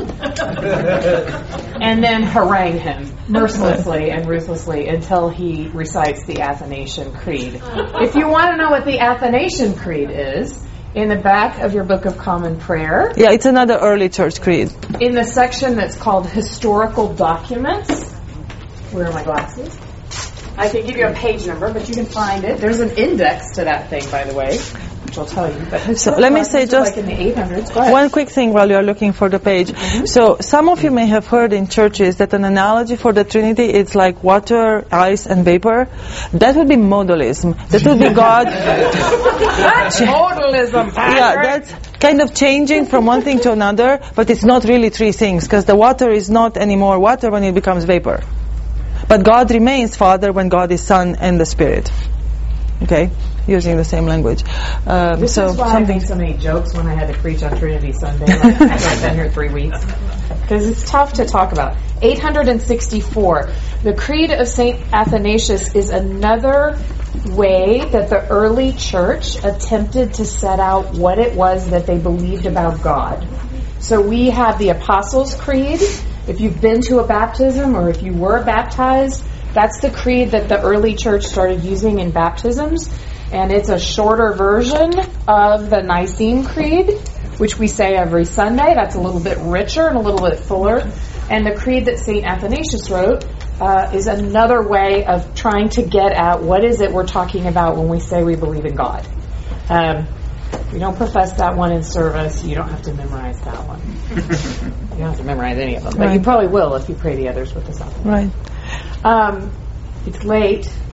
And then harangue him mercilessly and ruthlessly until he recites the Athanasian Creed. If you want to know what the Athanasian Creed is, in the back of your Book of Common Prayer... Yeah, it's another early church creed. In the section that's called Historical Documents... Where are my glasses? I can give you a page number, but you can find it. There's an index to that thing, by the way, which I'll tell you. But so let me say just like in the 800s. Go ahead. One quick thing while you're looking for the page. Mm-hmm. So some of you may have heard in churches that an analogy for the Trinity is like water, ice, and vapor. That would be modalism. That would be God. That's modalism. Yeah, that's kind of changing from one thing to another, but it's not really three things, because the water is not anymore water when it becomes vapor. But God remains Father when God is Son and the Spirit. Okay? Using the same language. This is why I made so many jokes when I had to preach on Trinity Sunday. I've been here 3 weeks. Because it's tough to talk about. 864. The Creed of St. Athanasius is another way that the early church attempted to set out what it was that they believed about God. So we have the Apostles' Creed. If you've been to a baptism or if you were baptized, that's the creed that the early church started using in baptisms. And it's a shorter version of the Nicene Creed, which we say every Sunday. That's a little bit richer and a little bit fuller. And the creed that St. Athanasius wrote is another way of trying to get at what is it we're talking about when we say we believe in God. If you don't profess that one in service, you don't have to memorize that one. You don't have to memorize any of them, but you probably will if you pray the others with us often. Right. It's late.